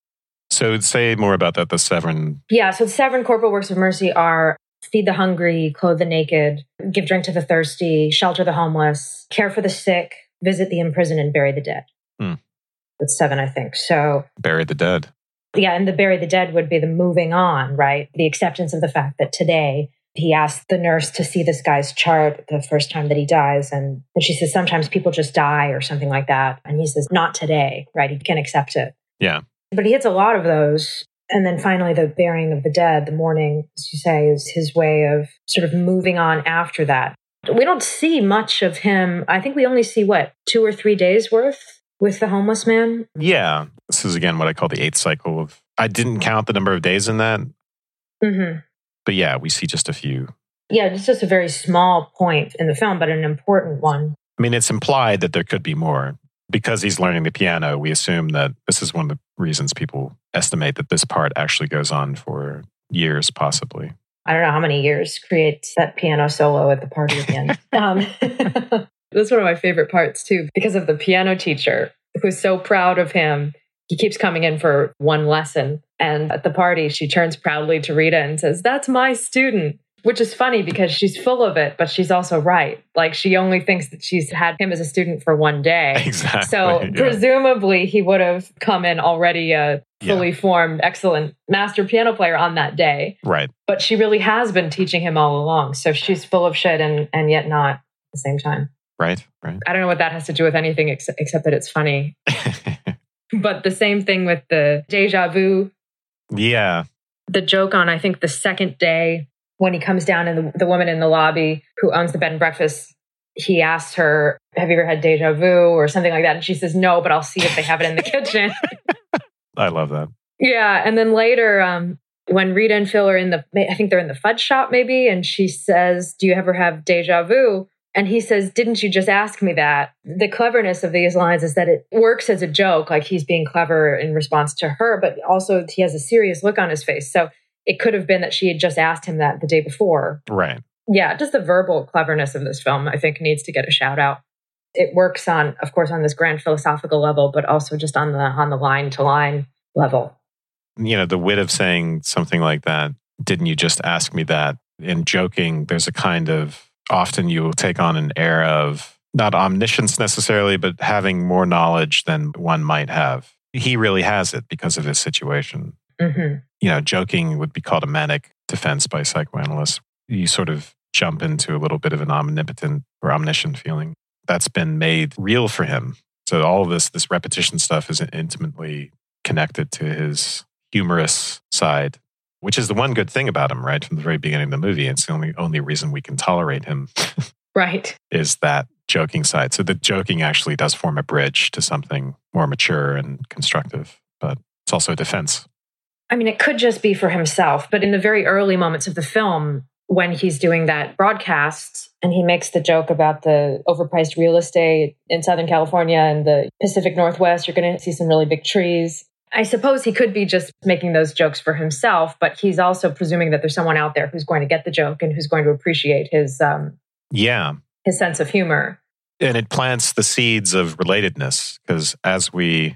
So say more about that, the 7. Yeah, so the 7 corporal works of mercy are feed the hungry, clothe the naked, give drink to the thirsty, shelter the homeless, care for the sick, visit the imprisoned, and bury the dead. That's 7, I think. So bury the dead. Yeah, and the bury the dead would be the moving on, right? The acceptance of the fact that today he asked the nurse to see this guy's chart the first time that he dies. And she says, sometimes people just die or something like that. And he says, not today, right? He can accept it. Yeah. But he hits a lot of those. And then finally, the burying of the dead, the mourning, as you say, is his way of sort of moving on after that. We don't see much of him. I think we only see, 2 or 3 days worth with the homeless man? Yeah. This is, again, what I call the 8th cycle of, I didn't count the number of days in that. Mm-hmm. But yeah, we see just a few. Yeah, it's just a very small point in the film, but an important one. I mean, it's implied that there could be more. Because he's learning the piano, we assume that this is one of the reasons people estimate that this part actually goes on for years, possibly. I don't know how many years creates that piano solo at the party again. That's one of my favorite parts, too, because of the piano teacher who's so proud of him. He keeps coming in for one lesson. And at the party, she turns proudly to Rita and says, "That's my student," which is funny because she's full of it, but she's also right. Like, she only thinks that she's had him as a student for one day. Exactly. So presumably he would have come in already a fully formed, excellent master piano player on that day. Right. But she really has been teaching him all along. So she's full of shit and yet not at the same time. Right. I don't know what that has to do with anything except that it's funny. But the same thing with the déjà vu. Yeah. The joke on, I think, the second day when he comes down and the woman in the lobby who owns the bed and breakfast, he asks her, "Have you ever had déjà vu?" or something like that. And she says, "No, but I'll see if they have it in the kitchen." I love that. Yeah. And then later, when Rita and Phil are I think they're in the fudge shop maybe. And she says, "Do you ever have déjà vu?" And he says, didn't you just ask me that? The cleverness of these lines is that it works as a joke, like he's being clever in response to her, but also he has a serious look on his face. So it could have been that she had just asked him that the day before. Right. Yeah, just the verbal cleverness of this film, I think, needs to get a shout out. It works on, of course, on this grand philosophical level, but also just on the line to line level. You know, the wit of saying something like that, didn't you just ask me that? In joking, there's a kind of, often you will take on an air of not omniscience necessarily, but having more knowledge than one might have. He really has it because of his situation. Mm-hmm. You know, joking would be called a manic defense by psychoanalysts. You sort of jump into a little bit of an omnipotent or omniscient feeling. That's been made real for him. So all of this repetition stuff is intimately connected to his humorous side, which is the one good thing about him, right? From the very beginning of the movie. It's the only reason we can tolerate him. Right. Is that joking side. So the joking actually does form a bridge to something more mature and constructive, but it's also a defense. I mean, it could just be for himself, but in the very early moments of the film, when he's doing that broadcast and he makes the joke about the overpriced real estate in Southern California and the Pacific Northwest, you're going to see some really big trees. I suppose he could be just making those jokes for himself, but he's also presuming that there's someone out there who's going to get the joke and who's going to appreciate his sense of humor. And it plants the seeds of relatedness, because as we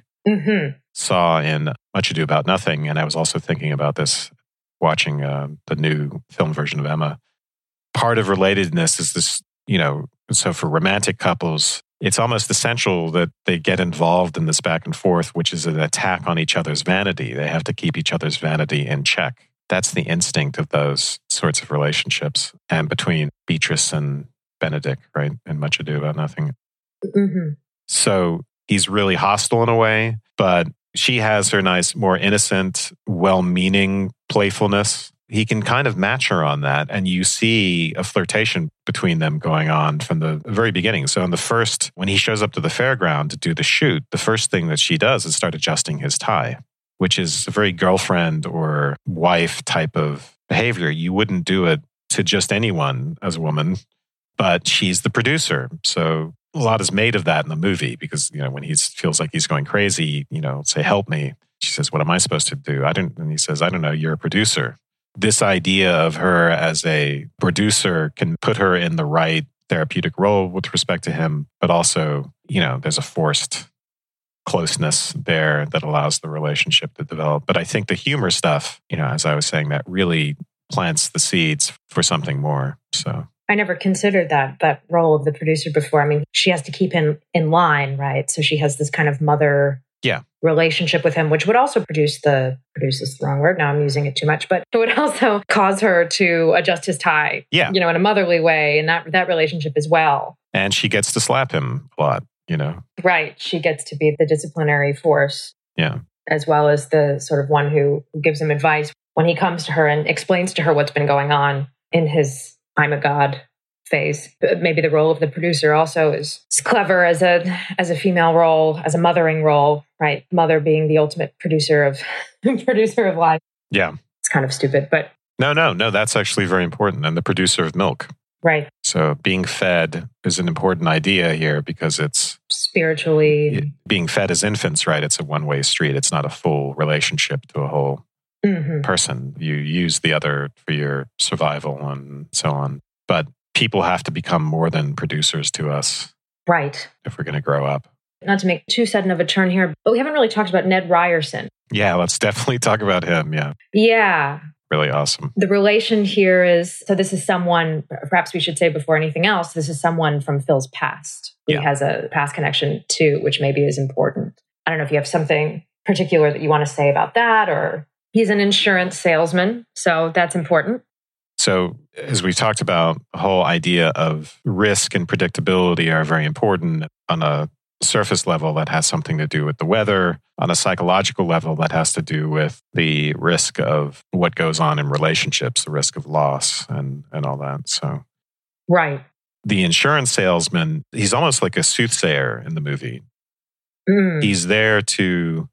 saw in Much Ado About Nothing, and I was also thinking about this watching the new film version of Emma, part of relatedness is this, you know, so for romantic couples, it's almost essential that they get involved in this back and forth, which is an attack on each other's vanity. They have to keep each other's vanity in check. That's the instinct of those sorts of relationships. And between Beatrice and Benedict, right, in Much Ado About Nothing. Mm-hmm. So he's really hostile in a way, but she has her nice, more innocent, well-meaning playfulness. He can kind of match her on that. And you see a flirtation between them going on from the very beginning. So in the first, when he shows up to the fairground to do the shoot, the first thing that she does is start adjusting his tie, which is a very girlfriend or wife type of behavior. You wouldn't do it to just anyone as a woman, but she's the producer. So a lot is made of that in the movie because, you know, when he feels like he's going crazy, you know, say, help me. She says, what am I supposed to do? And he says, I don't know, you're a producer. This idea of her as a producer can put her in the right therapeutic role with respect to him, but also, you know, there's a forced closeness there that allows the relationship to develop. But I think the humor stuff, you know, as I was saying, that really plants the seeds for something more. So I never considered that role of the producer before. I mean, she has to keep him in line, right? So she has this kind of mother relationship with him, which would also produce is the wrong word. Now I'm using it too much, but it would also cause her to adjust his tie, you know, in a motherly way. And that relationship as well. And she gets to slap him a lot, you know. Right. She gets to be the disciplinary force. Yeah. As well as the sort of one who gives him advice when he comes to her and explains to her what's been going on in his I'm a god phase. Maybe the role of the producer also is clever as a female role, as a mothering role, right? Mother being the ultimate producer of life. Yeah. It's kind of stupid, but no, that's actually very important. And the producer of milk. Right. So being fed is an important idea here because it's spiritually being fed as infants, right? It's a one-way street. It's not a full relationship to a whole person. You use the other for your survival and so on. But people have to become more than producers to us. Right. If we're going to grow up. Not to make too sudden of a turn here, but we haven't really talked about Ned Ryerson. Yeah, let's definitely talk about him. Yeah. Yeah. Really awesome. The relation here is, so this is someone, perhaps we should say before anything else, this is someone from Phil's past. He has a past connection too, which maybe is important. I don't know if you have something particular that you want to say about that, or he's an insurance salesman, so that's important. So as we talked about, the whole idea of risk and predictability are very important on a surface level that has something to do with the weather, on a psychological level that has to do with the risk of what goes on in relationships, the risk of loss and all that. So, right. The insurance salesman, he's almost like a soothsayer in the movie. He's there to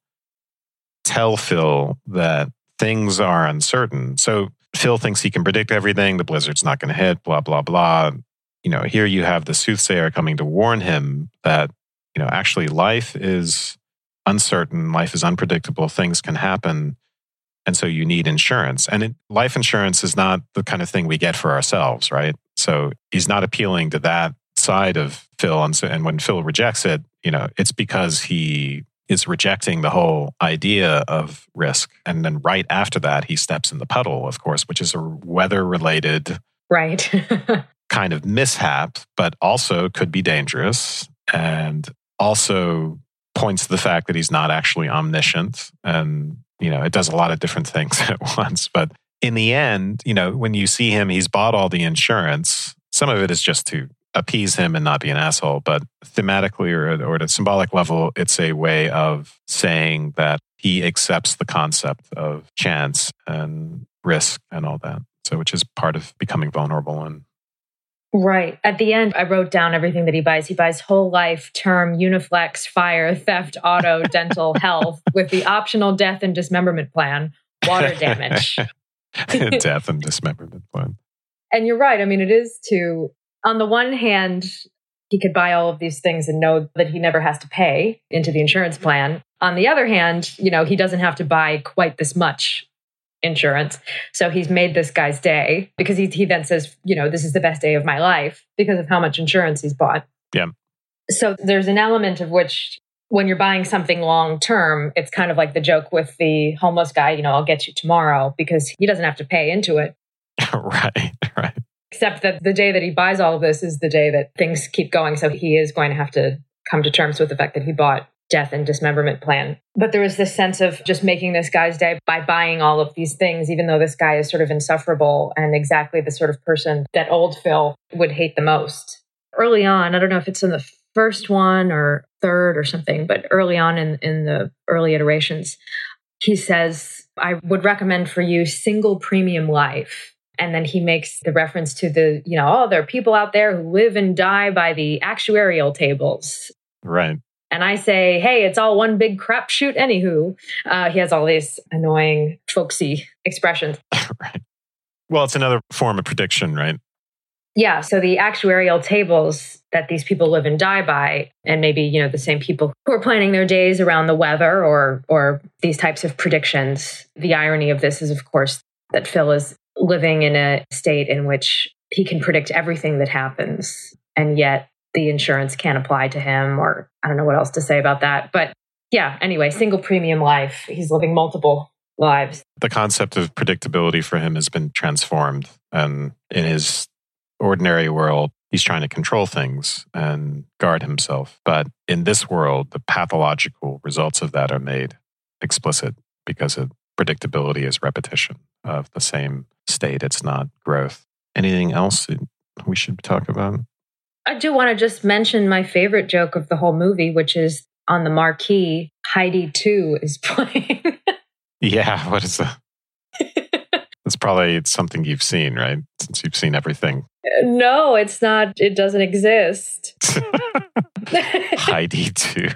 tell Phil that things are uncertain. So Phil thinks he can predict everything. The blizzard's not going to hit, blah, blah, blah. here you have the soothsayer coming to warn him that, actually life is uncertain, life is unpredictable, things can happen. And so you need insurance. And life insurance is not the kind of thing we get for ourselves, right? So he's not appealing to that side of Phil. And when Phil rejects it, it's because he is rejecting the whole idea of risk. And then right after that, he steps in the puddle, of course, which is a weather-related right. kind of mishap, but also could be dangerous and also points to the fact that he's not actually omniscient. And, it does a lot of different things at once. But in the end, when you see him, he's bought all the insurance. Some of it is just to appease him and not be an asshole. But thematically or at a symbolic level, it's a way of saying that he accepts the concept of chance and risk and all that. So, which is part of becoming vulnerable. And right. At the end, I wrote down everything that he buys. He buys whole life, term, Uniflex, fire, theft, auto, dental, health, with the optional death and dismemberment plan, water damage. Death and dismemberment plan. And you're right. I mean, it is on the one hand, he could buy all of these things and know that he never has to pay into the insurance plan. On the other hand, he doesn't have to buy quite this much insurance. So he's made this guy's day because he then says, this is the best day of my life because of how much insurance he's bought. Yeah. So there's an element of which when you're buying something long term, it's kind of like the joke with the homeless guy, I'll get you tomorrow because he doesn't have to pay into it. Right. Except that the day that he buys all of this is the day that things keep going. So he is going to have to come to terms with the fact that he bought death and dismemberment plan. But there was this sense of just making this guy's day by buying all of these things, even though this guy is sort of insufferable and exactly the sort of person that old Phil would hate the most. Early on, I don't know if it's in the first one or third or something, but early on in the early iterations, he says, I would recommend for you single premium life. And then he makes the reference to there are people out there who live and die by the actuarial tables. Right. And I say, hey, it's all one big crapshoot anywho. He has all these annoying, folksy expressions. Right. Well, it's another form of prediction, right? Yeah. So the actuarial tables that these people live and die by, and maybe, the same people who are planning their days around the weather or these types of predictions. The irony of this is, of course, that Phil is living in a state in which he can predict everything that happens. And yet the insurance can't apply to him, or I don't know what else to say about that. But yeah, anyway, single premium life. He's living multiple lives. The concept of predictability for him has been transformed. And in his ordinary world, he's trying to control things and guard himself. But in this world, the pathological results of that are made explicit because predictability is repetition of the same state. It's not growth. Anything else we should talk about? I do want to just mention my favorite joke of the whole movie, which is on the marquee, Heidi 2 is playing. Yeah, what is that? It's probably something you've seen, right? Since you've seen everything. No, it's not. It doesn't exist. Heidi 2.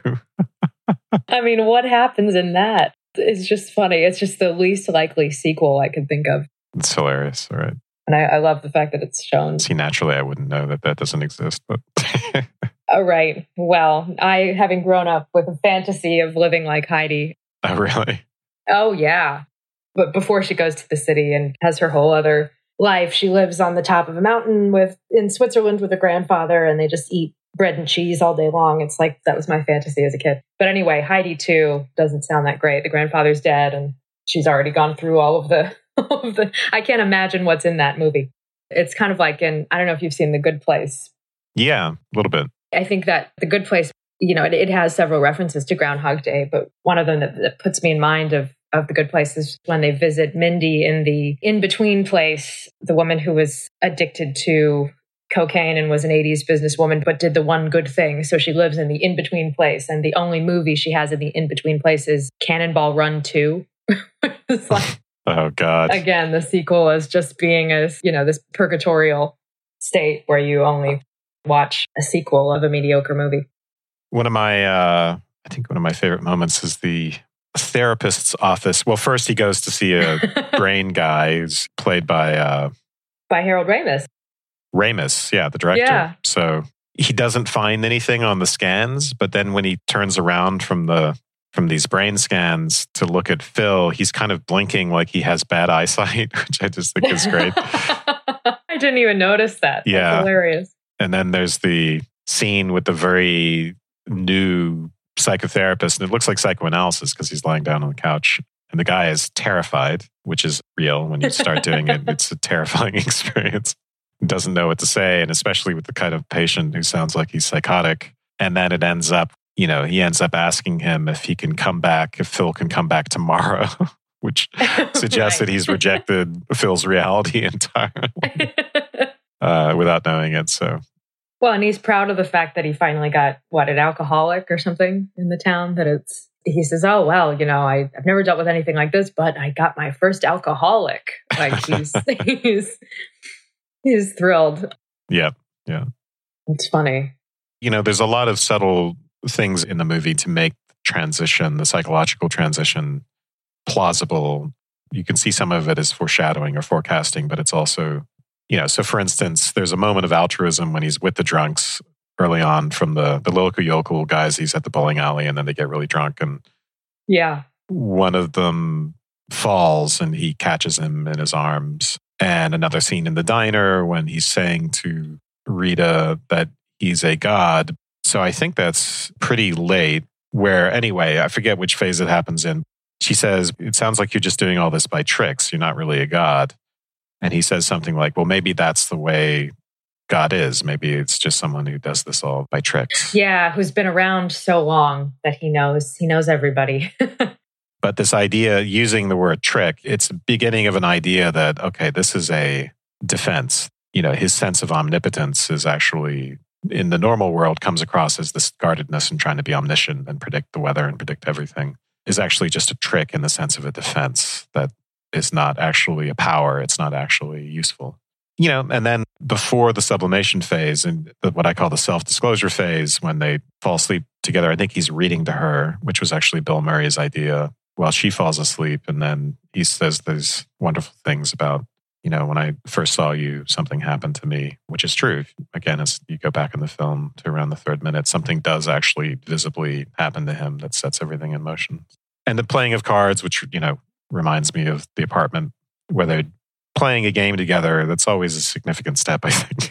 I mean, what happens in that? It's just funny. It's just the least likely sequel I could think of. It's hilarious, all right. And I love the fact that it's shown. See, naturally, I wouldn't know that doesn't exist, but... Oh, right. Well, having grown up with a fantasy of living like Heidi. Oh, really? Oh, yeah. But before she goes to the city and has her whole other life, she lives on the top of a mountain in Switzerland with her grandfather, and they just eat bread and cheese all day long. It's like, that was my fantasy as a kid. But anyway, Heidi 2 doesn't sound that great. The grandfather's dead, and she's already gone through all of the... I can't imagine what's in that movie. It's kind of like I don't know if you've seen The Good Place. Yeah, a little bit. I think that The Good Place, it has several references to Groundhog Day, but one of them that puts me in mind of The Good Place is when they visit Mindy in the in-between place, the woman who was addicted to cocaine and was an 80s businesswoman, but did the one good thing. So she lives in the in-between place. And the only movie she has in the in-between place is Cannonball Run 2. It's like, oh, God. Again, the sequel is just being this purgatorial state where you only watch a sequel of a mediocre movie. One of my favorite moments is the therapist's office. Well, first he goes to see a brain guy who's played by Harold Ramis. Ramis, yeah, the director. Yeah. So he doesn't find anything on the scans, but then when he turns around from these brain scans to look at Phil, he's kind of blinking like he has bad eyesight, which I just think is great. I didn't even notice that. Yeah. That's hilarious. And then there's the scene with the very new psychotherapist, and it looks like psychoanalysis because he's lying down on the couch. And the guy is terrified, which is real. When you start doing it, it's a terrifying experience. Doesn't know what to say, and especially with the kind of patient who sounds like he's psychotic. And then it ends up, he ends up asking him if he can come back, if Phil can come back tomorrow, which suggests that he's rejected Phil's reality entirely without knowing it. So, well, and he's proud of the fact that he finally got an alcoholic or something in the town. He says, "Oh well, I've never dealt with anything like this, but I got my first alcoholic." Like he's thrilled. Yeah. It's funny. There's a lot of subtle things in the movie to make the psychological transition, plausible. You can see some of it as foreshadowing or forecasting, but it's also, so for instance, there's a moment of altruism when he's with the drunks early on from the local yokel guys. He's at the bowling alley and then they get really drunk, and yeah, one of them falls and he catches him in his arms. And another scene in the diner when he's saying to Rita that he's a god. So I think that's pretty late, where anyway, I forget which phase it happens in. She says, "It sounds like you're just doing all this by tricks. You're not really a god." And he says something like, "Well, maybe that's the way God is. Maybe it's just someone who does this all by tricks." Yeah, who's been around so long that he knows everybody. But this idea, using the word trick, it's the beginning of an idea that, okay, this is a defense. His sense of omnipotence is actually, in the normal world, comes across as this guardedness and trying to be omniscient and predict the weather and predict everything, is actually just a trick in the sense of a defense that is not actually a power. It's not actually useful. And then before the sublimation phase and what I call the self-disclosure phase, when they fall asleep together, I think he's reading to her, which was actually Bill Murray's idea, while she falls asleep. And then he says these wonderful things about, when I first saw you, something happened to me, which is true. Again, as you go back in the film to around the third minute, something does actually visibly happen to him that sets everything in motion. And the playing of cards, which, reminds me of The Apartment, where they're playing a game together. That's always a significant step, I think.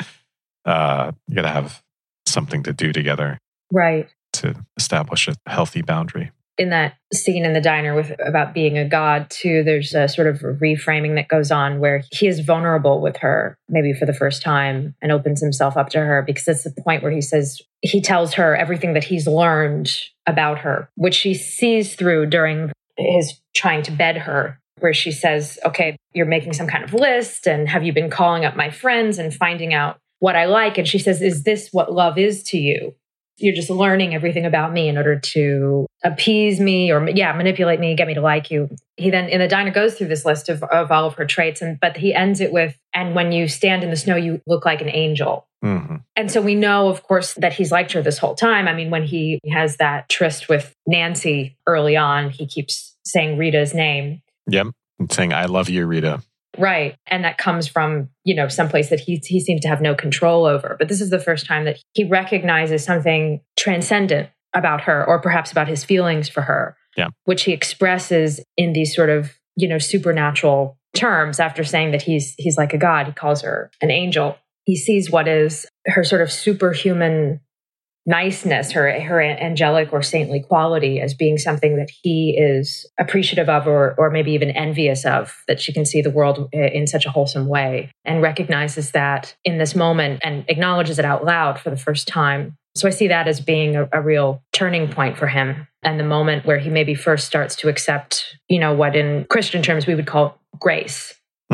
You got to have something to do together. Right. To establish a healthy boundary. In that scene in the diner about being a god too, there's a sort of reframing that goes on where he is vulnerable with her, maybe for the first time, and opens himself up to her, because it's the point where he tells her everything that he's learned about her, which she sees through during his trying to bed her, where she says, "Okay, you're making some kind of list, and have you been calling up my friends and finding out what I like?" And she says, "Is this what love is to you? You're just learning everything about me in order to appease me or manipulate me, get me to like you." He then in the diner goes through this list of all of her traits, but he ends it with, "And when you stand in the snow, you look like an angel." Mm-hmm. And so we know, of course, that he's liked her this whole time. I mean, when he has that tryst with Nancy early on, he keeps saying Rita's name. Yep. And saying, "I love you, Rita." Right. And that comes from, someplace that he seems to have no control over. But this is the first time that he recognizes something transcendent about her, or perhaps about his feelings for her, which he expresses in these sort of, supernatural terms. After saying that he's like a god, he calls her an angel. He sees what is her sort of superhuman niceness, her angelic or saintly quality, as being something that he is appreciative of, or maybe even envious of, that she can see the world in such a wholesome way, and recognizes that in this moment and acknowledges it out loud for the first time. So I see that as being a real turning point for him, and the moment where he maybe first starts to accept, what in Christian terms we would call grace.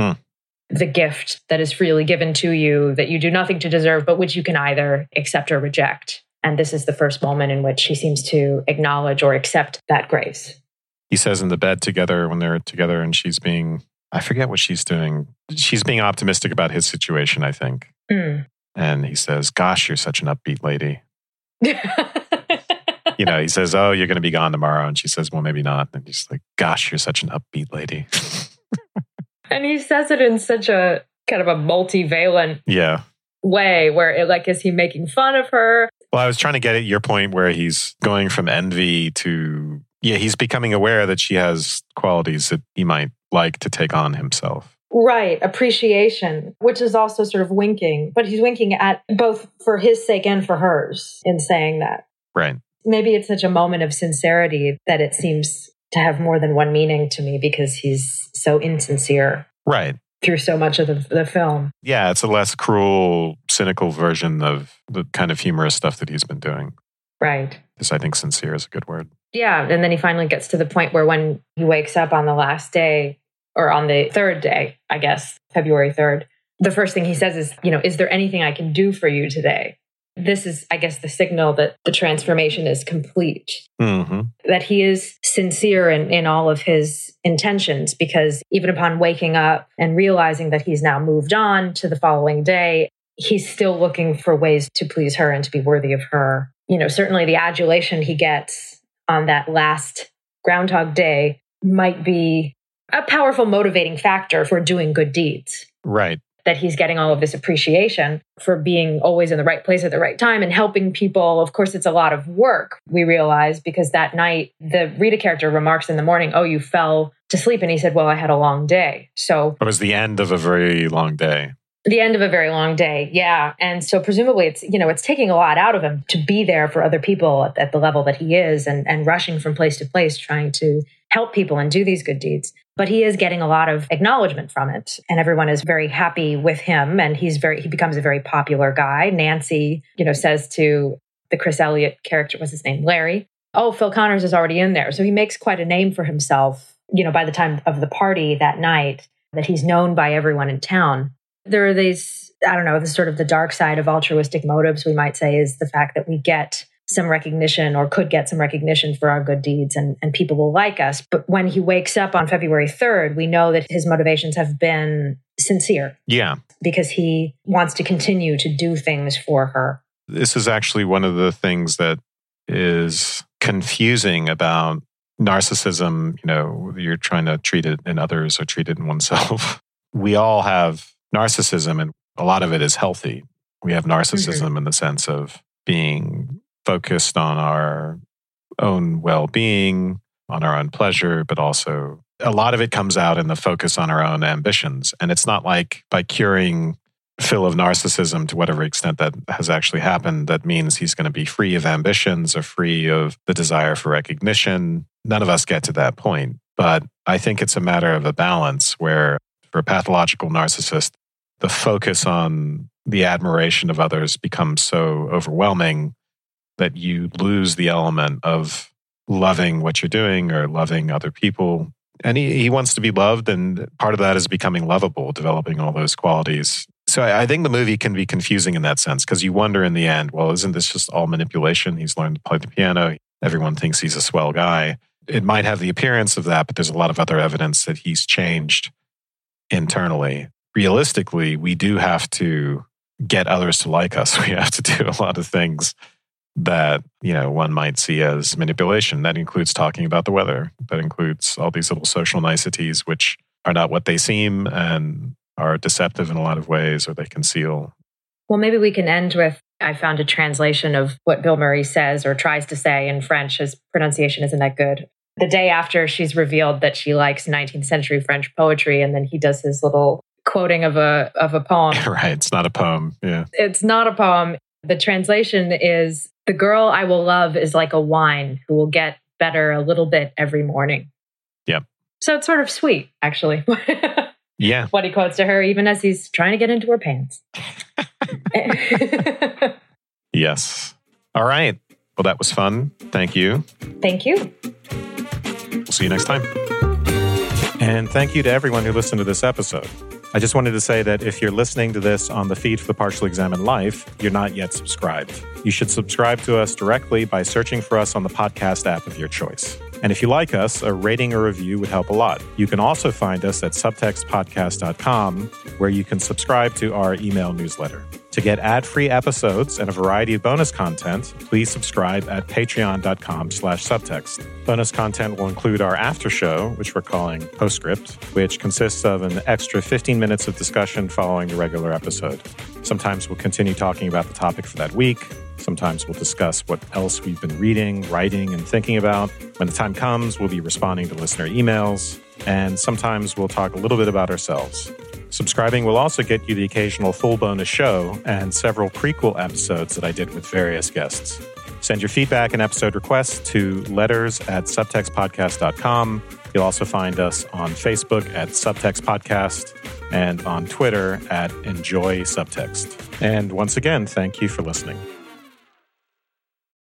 The gift that is freely given to you, that you do nothing to deserve, but which you can either accept or reject. And this is the first moment in which he seems to acknowledge or accept that grace. He says in the bed together, when they're together, and I forget what she's doing. She's being optimistic about his situation, I think. And he says, "Gosh, you're such an upbeat lady." He says, "Oh, you're going to be gone tomorrow." And she says, "Well, maybe not." And he's like, "Gosh, you're such an upbeat lady." And he says it in such a kind of a multivalent way where is he making fun of her? Well, I was trying to get at your point where he's going from envy to, he's becoming aware that she has qualities that he might like to take on himself. Right. Appreciation, which is also sort of winking, but he's winking at both for his sake and for hers in saying that. Right. Maybe it's such a moment of sincerity that it seems to have more than one meaning to me because he's so insincere. Right. Through so much of the film. Yeah, it's a less cruel, cynical version of the kind of humorous stuff that he's been doing. Right. Because I think sincere is a good word. Yeah, and then he finally gets to the point where when he wakes up on the last day, or on the third day, I guess, February 3rd, the first thing he says is there anything I can do for you today? This is, I guess, the signal that the transformation is complete. Mm-hmm. That he is sincere in all of his intentions, because even upon waking up and realizing that he's now moved on to the following day, he's still looking for ways to please her and to be worthy of her. Certainly the adulation he gets on that last Groundhog Day might be a powerful motivating factor for doing good deeds. Right. That he's getting all of this appreciation for being always in the right place at the right time and helping people. Of course, it's a lot of work, we realize, because that night, the Rita character remarks in the morning, oh, you fell to sleep. And he said, well, I had a long day. So it was the end of a very long day. The end of a very long day. Yeah. And so presumably it's taking a lot out of him to be there for other people at the level that he is and rushing from place to place, trying to help people and do these good deeds. But he is getting a lot of acknowledgement from it. And everyone is very happy with him. And he becomes a very popular guy. Nancy, says to the Chris Elliott character, what's his name? Larry. Oh, Phil Connors is already in there. So he makes quite a name for himself, by the time of the party that night, that he's known by everyone in town. There are these, this sort of the dark side of altruistic motives, we might say, is the fact that we get some recognition or could get some recognition for our good deeds and people will like us. But when he wakes up on February 3rd, we know that his motivations have been sincere. Yeah. Because he wants to continue to do things for her. This is actually one of the things that is confusing about narcissism. You're trying to treat it in others or treat it in oneself. We all have narcissism, and a lot of it is healthy. We have narcissism in the sense of being focused on our own well-being, on our own pleasure, but also a lot of it comes out in the focus on our own ambitions. And it's not like by curing Phil of narcissism to whatever extent that has actually happened, that means he's going to be free of ambitions or free of the desire for recognition. None of us get to that point. But I think it's a matter of a balance where for a pathological narcissist, the focus on the admiration of others becomes so overwhelming that you lose the element of loving what you're doing or loving other people. And he wants to be loved, and part of that is becoming lovable, developing all those qualities. So I think the movie can be confusing in that sense, because you wonder in the end, well, isn't this just all manipulation? He's learned to play the piano. Everyone thinks he's a swell guy. It might have the appearance of that, but there's a lot of other evidence that he's changed internally. Realistically, we do have to get others to like us. We have to do a lot of things that, one might see as manipulation. That includes talking about the weather. That includes all these little social niceties, which are not what they seem and are deceptive in a lot of ways, or they conceal. Well, maybe we can end with, I found a translation of what Bill Murray says or tries to say in French. His pronunciation isn't that good. The day after she's revealed that she likes 19th century French poetry, and then he does his little quoting of a poem. Right. It's not a poem. Yeah. It's not a poem. The translation is, the girl I will love is like a wine who will get better a little bit every morning. Yep. So it's sort of sweet, actually. Yeah. What he quotes to her, even as he's trying to get into her pants. Yes. All right. Well, that was fun. Thank you. Thank you. We'll see you next time. And thank you to everyone who listened to this episode. I just wanted to say that if you're listening to this on the feed for Partially Examined Life, you're not yet subscribed. You should subscribe to us directly by searching for us on the podcast app of your choice. And if you like us, a rating or review would help a lot. You can also find us at subtextpodcast.com, where you can subscribe to our email newsletter. To get ad-free episodes and a variety of bonus content, please subscribe at patreon.com/subtext. Bonus content will include our after show, which we're calling Postscript, which consists of an extra 15 minutes of discussion following the regular episode. Sometimes we'll continue talking about the topic for that week. Sometimes we'll discuss what else we've been reading, writing, and thinking about. When the time comes, we'll be responding to listener emails. And sometimes we'll talk a little bit about ourselves. Subscribing will also get you the occasional full bonus show and several prequel episodes that I did with various guests. Send your feedback and episode requests to letters@subtextpodcast.com. You'll also find us on Facebook at Subtext Podcast and on Twitter at Enjoy Subtext. And once again, thank you for listening.